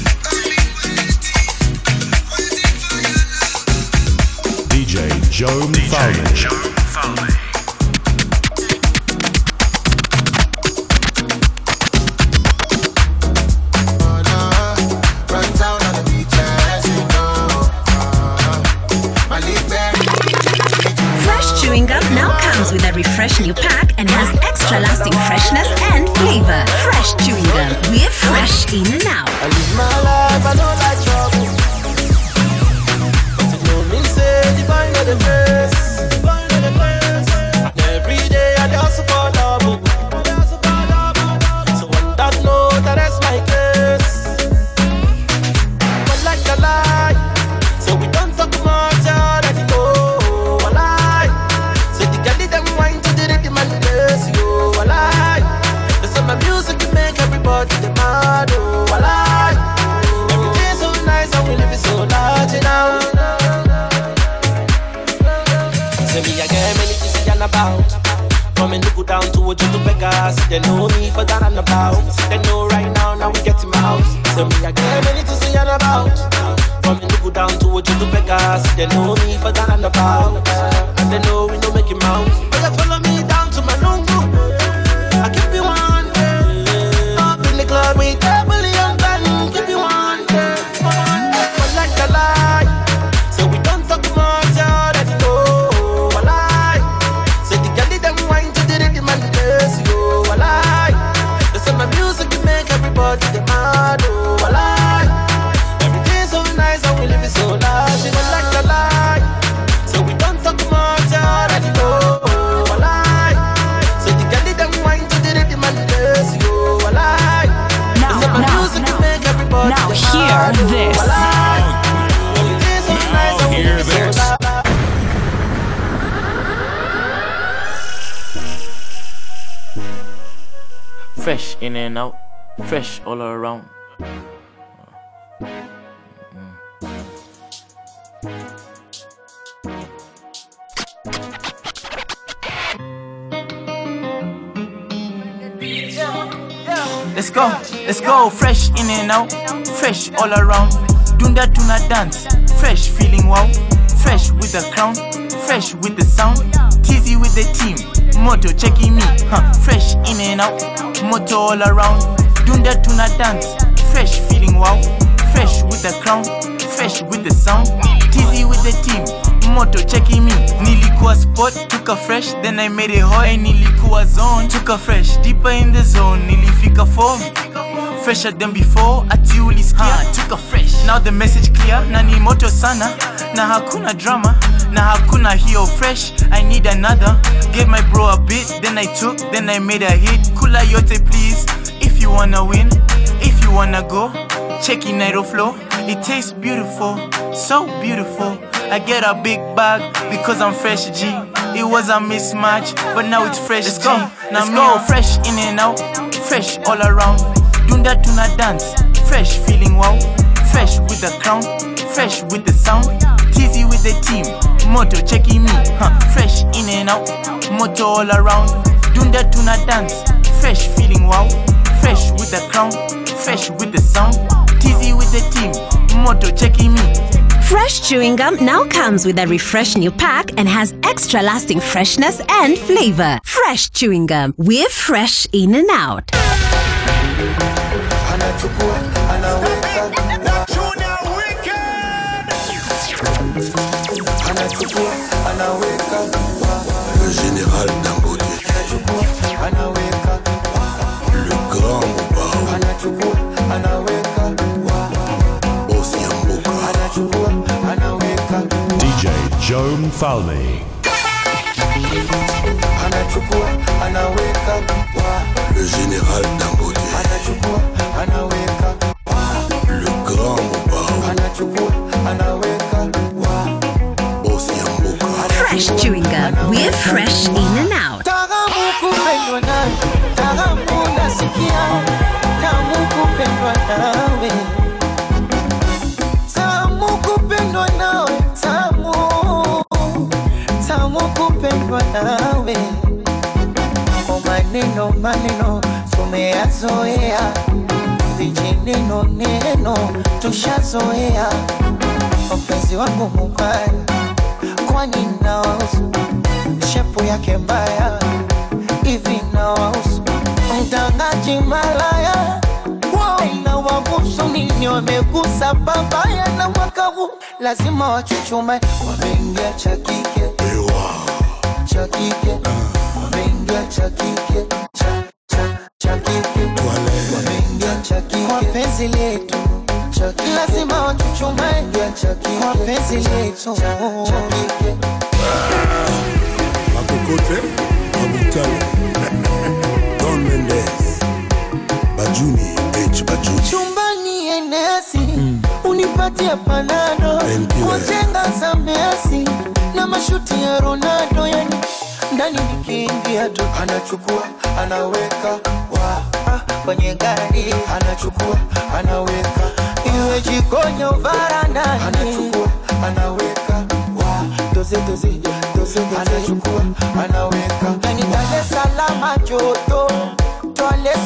DJ Joe Falme. Fresh chewing gum now comes with a refresh new pack and has extra lasting freshness and flavor. Fresh chewing gum, we're fresh in and out. I live my life, I don't like trouble. beggars, they know me for that and about. They know right now we get him out. So me I get many to see and about. From the go down to what you do beggars, they know me for that and about. And they know we don't make him out. But you follow me down to my lungu. I keep you one day. Up in the club with a million band. Keep you one day. But like a lie. So we don't talk much, you already know. I lie. So the girl them wine to the rhythm and the bass, yo. I lie. They say my music can make everybody demand, oh. I lie. Everything's so nice and we live it so large. You don't like a lie. So we don't talk much, you already know. I lie. So the girl them wine to the rhythm and the bass, yo. I lie. They say my music can make everybody now demand, hear oh. this. I lie. Everything's so nice and we live it so large. Fresh in and out, fresh all around. Let's go, fresh in and out, fresh all around. Dunda tuna dance, fresh feeling wow. Fresh with the crown, fresh with the sound. Tizzy with the team, Moto checking me, fresh in and out, Moto all around. Dunda tuna dance, fresh feeling wow. Fresh with the crown, fresh with the sound. Tizzy with the team, Moto checking me. Nilikuwa spot, took a fresh, then I made it hot. Nilikuwa zone, took a fresh, deeper in the zone. Nilifika form, fresher than before. Ati ulisikia, took a fresh. Now the message clear, na ni moto sana. Na hakuna drama, na hakuna hiyo fresh. I need another, gave my bro a bit. Then I took, then I made a hit. Kula yote please, if you wanna win. If you wanna go, check in Nairo flow. It tastes beautiful, so beautiful. I get a big bag because I'm fresh G. It was a mismatch, but now it's fresh. Let's go, let's go. Fresh in and out, fresh all around. Dunda tuna dance, fresh feeling wow. Fresh with the crown, fresh with the sound. Tizzy with the team, Moto checking me, fresh in and out, Moto all around. Dunda tuna dance, fresh feeling wow. Fresh with the crown, fresh with the sound. Tizzy with the team, Moto checking me. Fresh chewing gum now comes with a refreshed new pack and has extra lasting freshness and flavor. Fresh chewing gum, we're fresh in and out. Le général Dangote, le grand DJ Joe Mfalme. le général Dangote, le grand Fresh chewing gum, we're fresh in and out. Tamu kupendwa nawe, tamu nasikia, tamu kupendwa nawe, tamu kupendwa nawe, tamu kupendwa nawe. O maneno tumeyazoea, vijineno tushazoea. Mpenzi wangu mubaya, kwani nawahusu shepu yake mbaya hivi nawahusu mtangaji malaya na wabusu nini wamegusa babaya na mwaka huu lazima wachuchume wameingia cha kike wameingia cha kike wameingia cha kike kwa penzi letu lazima wachuchume kwa penzi letu Makokote, Mabutale, Don Mendes, Bajuni, H. Bajuni. Chumbani enesi, unipatia panado, kujenga za Messi, na mashuti ya Ronaldo, yani ndani nikiingia tu anachukua, anaweka, kwenye gari, anachukua, anaweka, iwe jikoni au varandani, anachukua, anaweka, doze, anachukua, anaweka, yani Dar es Salaam joto,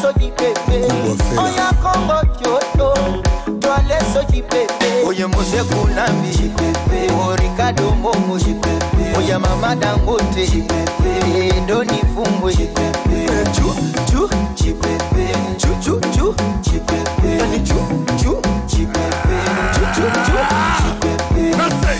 so di pepe. Oya Congo Kyoto, Douala so di pepe. Oya Mose Kunambi, Chipepe. O Ricardo Momo, Chipepe. Oya Mama Dangote, Chipepe. Doni Fumbo, Chipepe. Chu, chu, Chipepe. Chu, chu, chu, Chipepe. Doni chu, chu, Chipepe. Chu, chu, chu, Chipepe.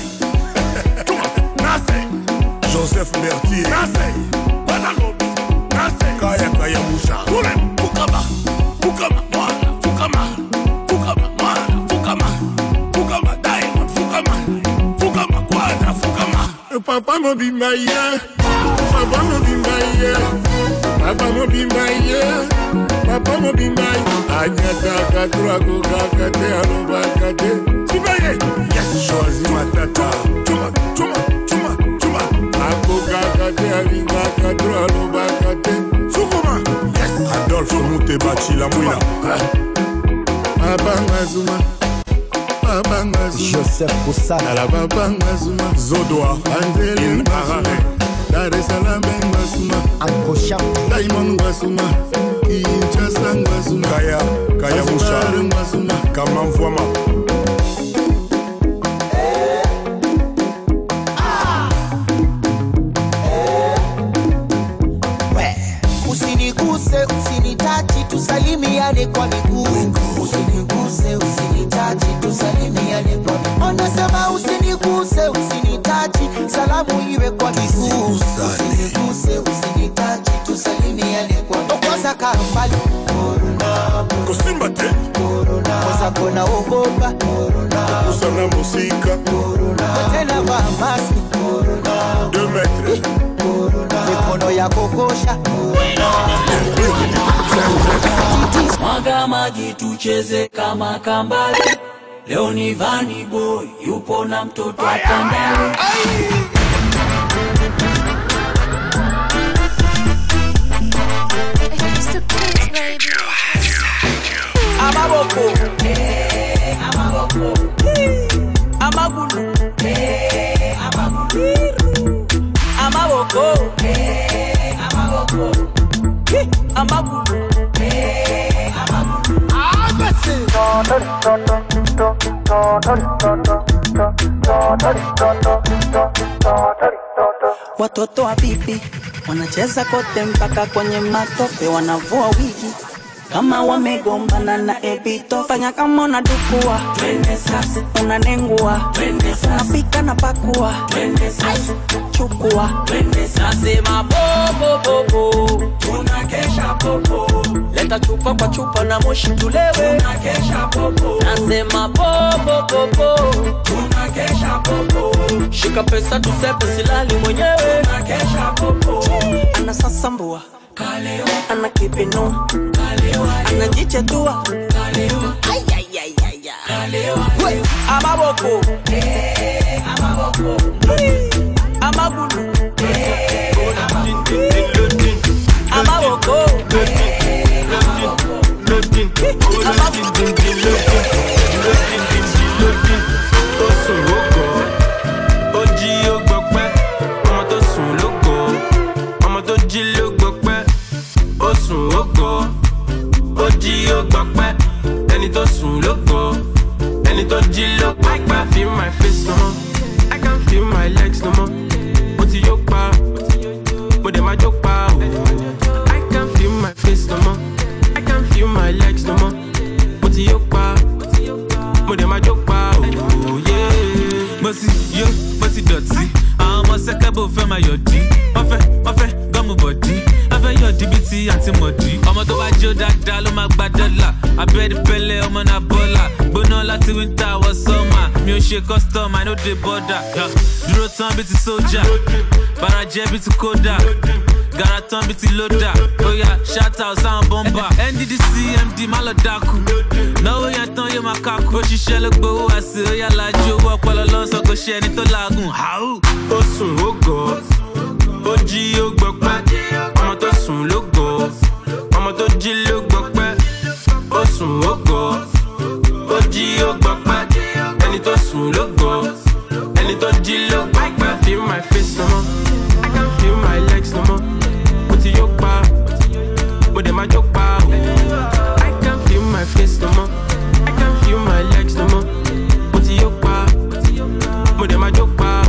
Nasei, Joseph Mertier, Nasei, Banalobi, Nasei, Kaya Kaya Musha, Fukama, Fukama, Mwana, Fukama, Fukama, Mwana, Fukama, Fukama, Diamond, Fukama, Fukama, Quadra, Fukama. Papa mo bimbaye, Papa mo bimbaye, Papa mo bimbaye, Papa mo bimbaye. Anyata katrago kakate aloba kate. Sibaye, yes, choisi matata. Chuma, chuma, chuma, chuma. Akoga kate alinga kadro aloba kate. Sukuma, yes. Adolphe Moutebachi la mouina. Abangazuma, Abangazuma. Joseph Koussana. La Babangazuma. Zodoa, Angeli Arare. Dar es Salaam Ngazuma. Anko Cham. Diamond Ngazuma. Kinshasa Ngazuma. Kaya Musha Ngazuma. Kamamfwama. Usiniguse, usinitachi, tusalimiane kwa miguu. Usiniguse, usinitachi, tusalimiane kwa miguu. Anasema usiniguse, usinitachi, salamu iwe kwa miguu. Usiniguse, usinitachi, tusalimiane kwa miguu. Kwanza kambali Corona, Kosimba te Corona, kwanza kona ogopa Corona, usana musika Corona, tena vaa maski Corona, 2 metres Corona, mikono ya kokosha Mwaga maji tucheze kama kambale. Leo ni Vanny Boy yupo na mtoto akandale. Amaboko, amaboko, amagulu, amagulu, amaboko, amaboko, amagulu, Watoto wa pipi wanacheza kote mpaka kwenye matope, wanavua wigi kama wamegombana na Ebito. Fanya kama unadukua, unanengua, unapika na pakua, chukua. Nasema bobo bobo, tunakesha popo. Leta chupa kwa chupa na moshi tulewe, tunakesha popo. Nasema bobo bobo, tunakesha popo. Shika pesa tusepe silali mwenyewe, tunakesha popo. Anasasambua, ana kipino, anajichetua, amaboko, amaboko, amagulu, amaboko, Oji ogbọpẹ, ọmọ tó sùn lógo, ọmọ tó jí ló gbọpẹ, ó sùn ógo. Oji ogbọpẹ, ẹni tó sùn lógo, ẹni tó jí ló gbọpẹ. I can feel my face no more, I can feel my legs no more. Mo ti yó pa, mo dẹ̀ ma jó pa o. I can feel my face no more, I can feel my legs no more. Mo ti yó pa, mo dẹ̀ ma jó pa o. Mo ti yó, mo ti dọ̀tí. Àwọn ọmọ sẹ́kẹ́bù fẹ́ máa yọ̀dí. Wọ́n fẹ́ gọ́mù bọ̀dí. Wọ́n fẹ́ yọ̀dí bíi ti àti mọ̀dí. Ọmọ tó bá jó dáadáa ló máa gba dọ́là. Abẹ́rẹ́ pẹ́lẹ́ ọmọ náà bọ́là. Gbóná láti wíńtà wọ sọ́mà. Mi ò ṣe custom, I no dey border. Dúró tán bíi ti sójà. Barajẹ́ bíi ti kódà. Gara tán bíi ti lódà. Oya shout out sáwọn bọ́mbà. NDDC MD má lọ dákú. Náwó yẹn tán yóò máa kákú. Òṣìṣẹ́ ló gbowó àṣẹ. Oya lajú owó ọpọlọ lọ́sọ̀ kò ṣe ẹni tó làágùn. Ó sùn ó gọ̀. Ó jí ó gbọpẹ́. Ọmọ tó sùn ló gọ̀. Ọmọ tó jí ló gbọpẹ́. Ó sùn ó gọ̀. Ó jí ó gbọpẹ́. Ẹni tó sùn ló gọ̀. Ẹni tó jí ló gbọpẹ́. I can feel my face no more, I can feel my legs no more. Mo ti yó pa, mo dẹ̀ ma jó pa o. mo dẹ̀ máa jó pa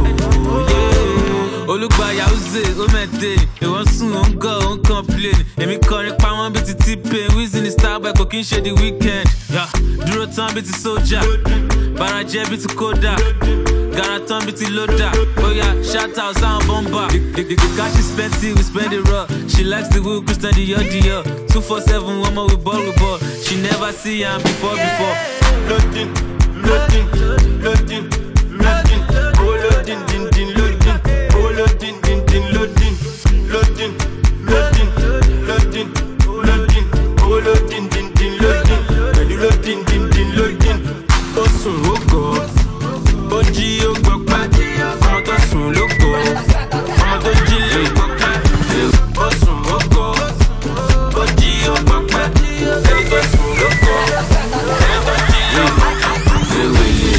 olùgbàyà ọ̀sẹ̀ ó mẹ́tẹ̀ ìwọ́n sùn ó ń gọ̀ ó ń complain èmi kọrin pa wọ́n bí ti T-Pain Wizzy ní Starboy kò kí n ṣe the weekend dúró tán bí ti sójà barajẹ́ bí ti kódà gara tán bí ti lódà oya shout out sáwọn bọ́mbà the cash is plenty we spend it raw she likes the wood Christian Dior 247 woman we ball she never see am before loading loading loading loading oh loading din din loading oh loading din din loading loading loading loading loading oh loading din din loading loading din din loading ó sùn ó gọ̀ ó jí ó gbọ́ pẹ́ ọmọ tó sùn ló gọ̀ ọmọ tó jí ló gbọ́ pẹ́ ó sùn ó gọ̀ ó jí ó gbọ́ pẹ́ ẹni tó sùn ló gọ̀ ẹni tó jí ló gbọ́ pẹ́.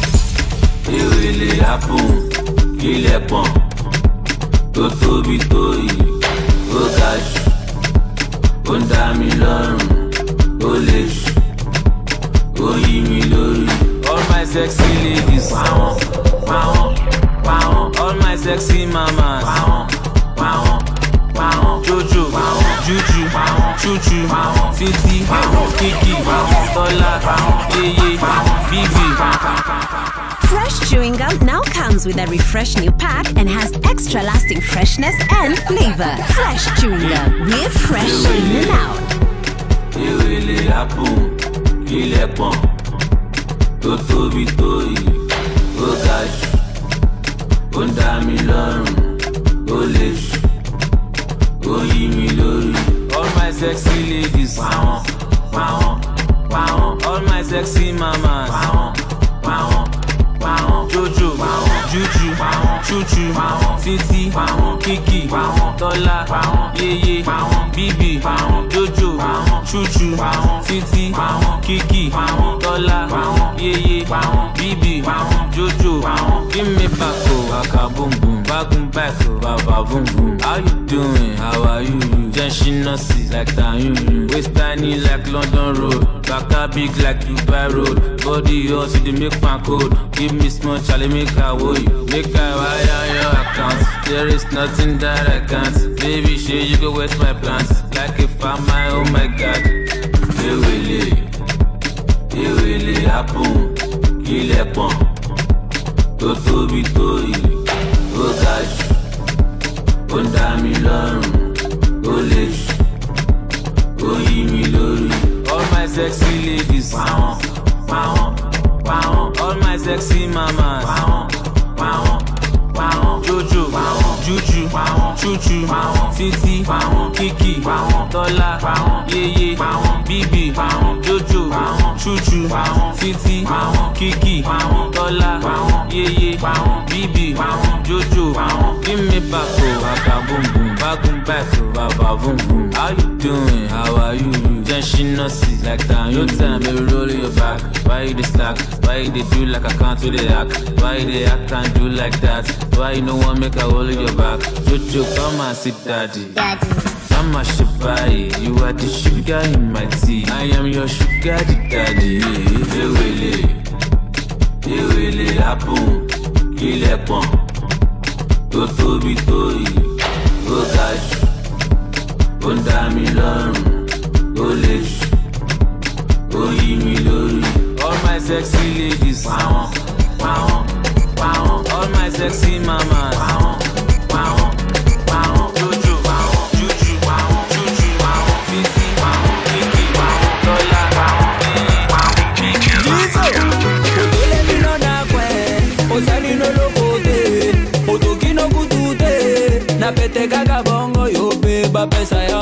ewele apun ilẹ̀ pọ̀n tó tóbi tó yìí ó ga jù ó ń dá mi lọ́rùn ó lè jù ó yí mi lórí. All my sexy ladies, pound, pound, pound. All my sexy mamas, pound, pound, pound. Jojo, Juju, Chuchu, Titi, Kiki, Tola, Yeye, Bibi. Fresh chewing gum now comes with a refreshed new pack and has extra lasting freshness and flavor. Fresh chewing gum, we're fresh in and out. Ewele apun, ilẹ̀ pọ̀n. Tó tóbi tó yìí ó ga jù ó ń dá mi lọ́rùn ó lè jù ó yí mi lórí. All my sexy ladies pàwọn pàwọn pàwọn all my sexy mamas pàwọn pàwọn pàwọn jojo juju chuchu titi kiki tọ́lá yeye bíbí jojo chuchu titi kiki tọ́lá yeye bíbí jojo. Give me back waka boom boom bagun back baba boom boom. How you doing? How are you? Jenshi nurse like Tanyun. Waist tiny like London road. Baka big like Dubai road. Body hot you dey make pan cold. Give me small chale make I hold you. Make I wire your account. There is nothing that I can't. Baby shey you go wet my plants. Like if I'm my oh my god. Ewele apun ilẹ̀ pọ̀n tó tóbi tó yìí ó ga jù ó ń dá mi lọ́rùn ó lè jù ó yí mi lórí. All my sexy ladies pàwọn pàwọn pàwọn all my sexy mamas pàwọn pàwọn pàwọn jojo juju chuchu titi kiki tọ́lá yeye bíbí jojo chuchu titi kiki tọ́lá yeye bíbí jojo. Give me back waka boom boom bagun back baba boom boom. How you doing? How are you? Jenshi nurse like that. No time baby roll your back. Why you dey slack? Why you dey do like I can't do the act? Why you dey act and do like that? Why you no one make I hold your back? Jojo come and sit daddy. I'm a shabai, you are the sugar in my tea. I am your sugar daddy. Ewele apun ilẹ̀ pọ̀n tó tóbi tó yìí ó ga jù ó ń dá mi lọ́rùn ó lè jù ó yí mi lórí. All my sexy ladies pàwọn pàwọn pàwọn all my sexy mamas pàwọn pàwọn pàwọn jojo juju chuchu titi kiki tọ́lá na pete kaka bongo yo beba pesa ya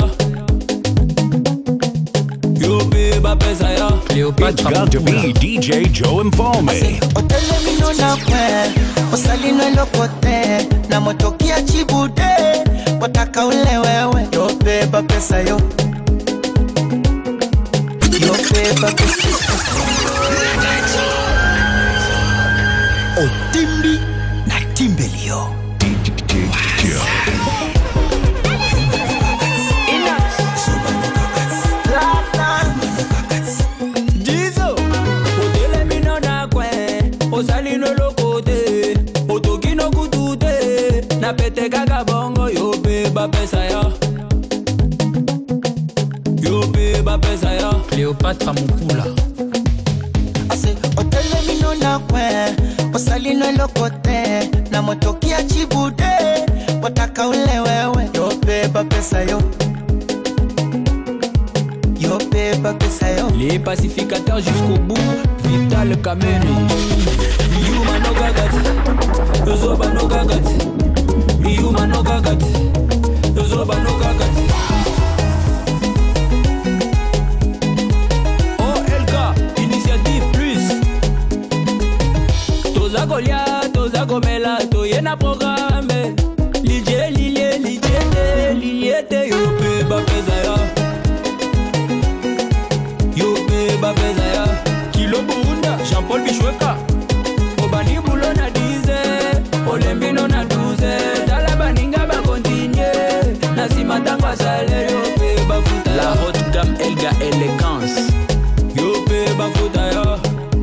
It's got to be DJ Joe Infalme. Otele mino na kwe osalino lokote na motokia chibude wataka ule wewe yo beba pesa yo beba pesa Otimbi na Timbelio Na pete kaka bongo, yo beba pesa ya. Yo beba pesa ya. Cléopatra Mukula. Ase otele mino na kwe, osali no lokote, na motokia chibude, wataka ule wewe. Yo beba pesa yo. Yo beba pesa yo. Les pacificateurs jusqu'au bout, Vital Kameni. Yuma no gagati, Yozoba no gagati. Yuma no gagati, Yozoba no gagati. OLK, Initiative Plus. Toza Golia, Toza Gomela, Toyena programme. Lilie, lilie, lilie, lilie, yo beba pesa ya. Yo beba pesa ya. Kilo Burunda, Jean-Paul Bichweka. Obani Bulo na 10, Olembino na 12. Dalabaninga ba continue. Nasima tangwa sale yo beba futa. La haute gamme Elga Elegance. Yo beba futa ya.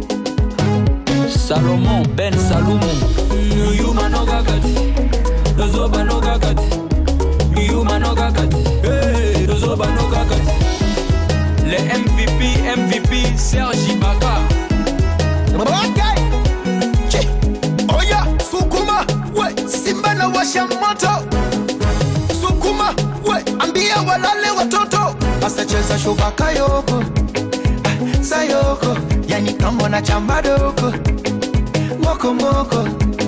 Salomon Ben Salomon. Yuma no gagati. Dozoba no gagati. Yuma no gagati. Hey, Dozoba no gagati. Les MVP Serge Ibaka. Okay. Oya, sukuma, we, Simba na washa moto. Sukuma, we, ambia walale watoto. Asa cheza shubaka yoko, sayoko, yani kama na chamba doko. Moko moko.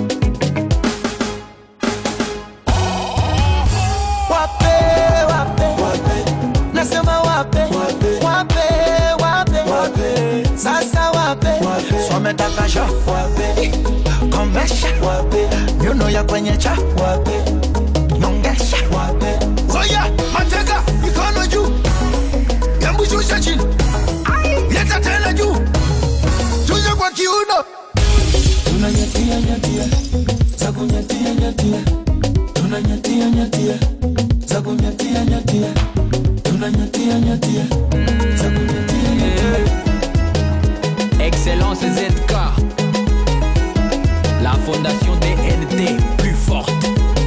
Wape, wape, wape. Nasema wape, wape, wape, wape, wape. Sasa wape, wape. Sometaka sha, wape. Komesha, wape. Nyuno ya kwenye cha, wape. Nyongesha, wape. Oya, mateka, mikono juu. Yambu shusha chini. Yeta tena juu. Shusha kwa kiuno. Tunanyatia, nyatia. Zaku nyatia, nyatia. Tunanyatia, nyatia. Zaku nyatia, nyatia. Tunanyatia, nyatia. Zaku nyatia, nyatia. Excellence ZK. La fondation DNT, plus forte.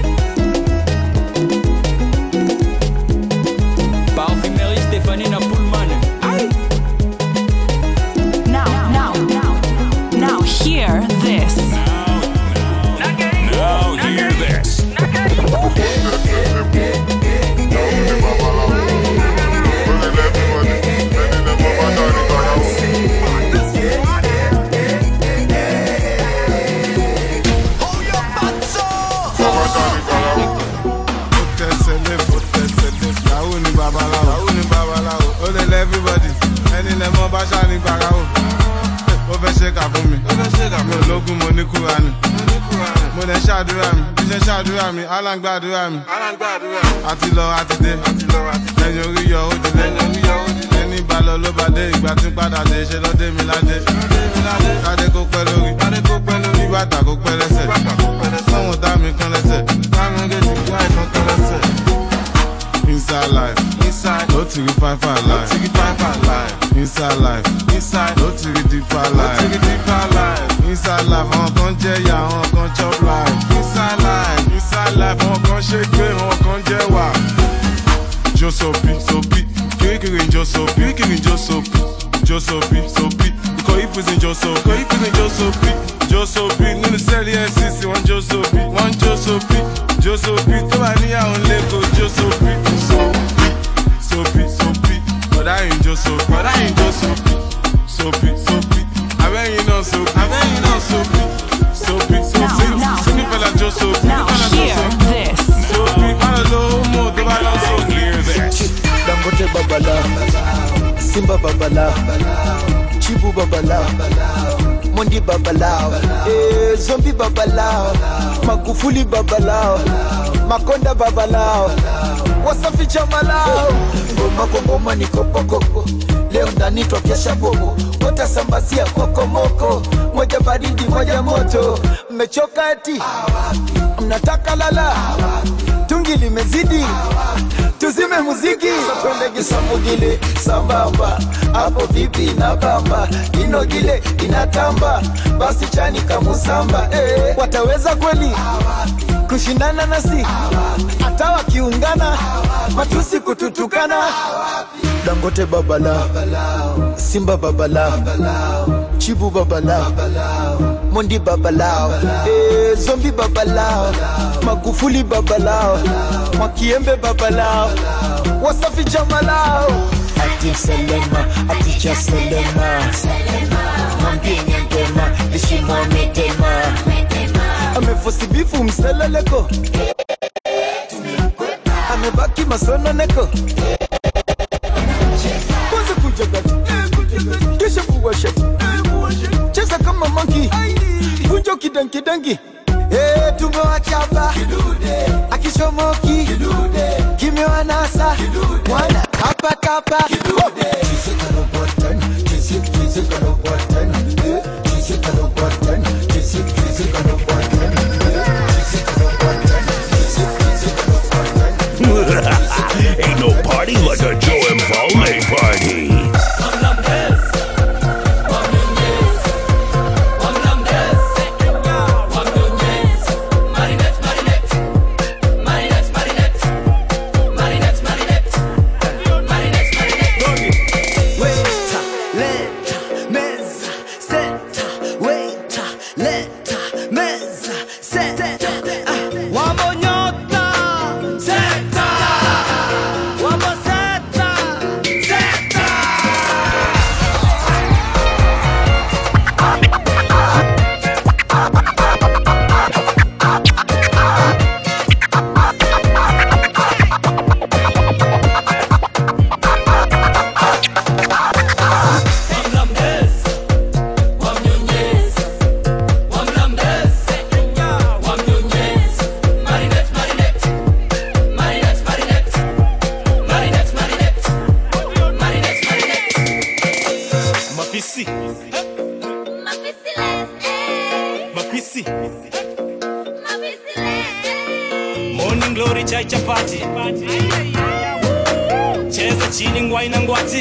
Parfumerie Stéphanie Napoulman. Aïe. Now hear this. Now hear this. Everybody, any lemon bashani barao. Over shake up for me. No logo money kurani. Mo den shadura mi, bi se shadura mi, Alan gbadura mi. Àti lọ àti dé. Lẹ́yìn orí yọ ó dilé. Ẹni bá lọ ló bá dé, ìgbà tí padà dé ṣe lọ dé mi ládé. Kádé kó pẹ́ lórí, bí bàtà kó pẹ́ lẹ́sẹ̀. Sọ́wọ́n dá mi kan lẹ́sẹ̀, táwọn engage mi láì kan kan lẹ́sẹ̀. Inside life, no to the five life. Inside life, no to the deeper life. Inside life, on can jaya, on can chop life. Inside life, on can shake, on can jewa. Josopi, kiri Josopi, Josopi. Because he was in Josopi, no the sell yes, one Josopi. Josopi, to any on Lego, Josopi. Soapy, but I ain't Josopi. I bet you know Soapy. Soapy. Sing it for la Josopi. Now hear this. Soapy, I don't know more, I don't hear this. Dangote babala, Simba babala, Chibu babala, Mondi babala, Zombie babala, Magufuli babala, Makonda babala, Wasafi chamalao. Ngoma ni kopokoko, leo ndani twakesha bobo, watasambazia kokomoko, moja baridi moja moto. Mmechoka eti, mnataka lala, tungi limezidi, tuzime muziki. Twende kisamugile, sambamba, hapo vipi na bamba, inogile inatamba, basi chani kamusamba. Wataweza kweli? kushindana nasi, hata wakiungana matusi kututukana. Dangote babala, Simba babala, Chibu babala, Mondi babalao, Zombi babalao, Magufuli babalao, Mwakiembe babalao, Wasafi jamalao. Atif Selema, Aticha Selema, Mangine Ndema, Ishimo Medema, amefosi bifu mseleleko, amebaki masono neko. Kwanza kuja gati, kisha kuwasha, cheza kama monkey, kunjo kidangi. Tumewachapa akishomoki, kimewa nasa, wana tapa. Ain't no party like a Joe and Valme party. Morning glory chai chapati, cheza chini ngwai na ngwati.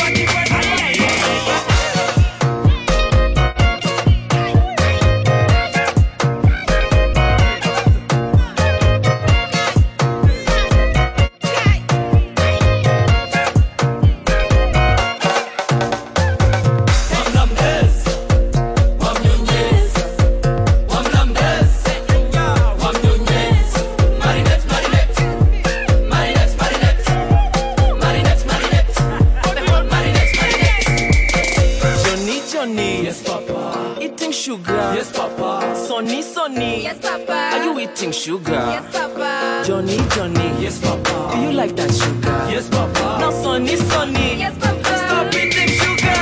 Sugar. Yes, Papa. Johnny. Yes, Papa. Do you like that sugar? Yes, Papa. Now, Sonny. Yes, Papa. Stop eating sugar.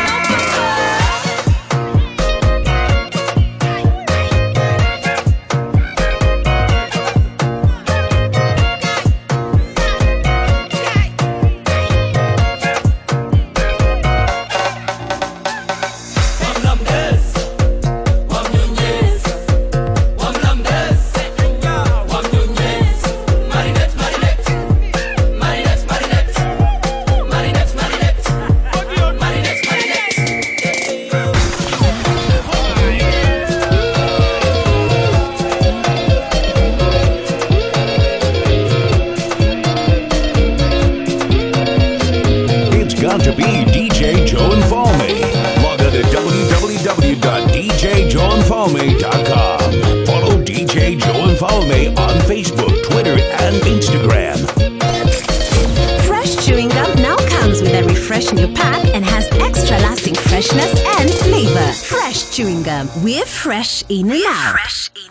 To be DJ Joe and Falme. Log on to www.djjoeandfalme.com. Follow DJ Joe and Falme on Facebook, Twitter, and Instagram. Fresh chewing gum now comes with a refreshed new pack and has extra lasting freshness and flavor. Fresh chewing gum. We're fresh in and out.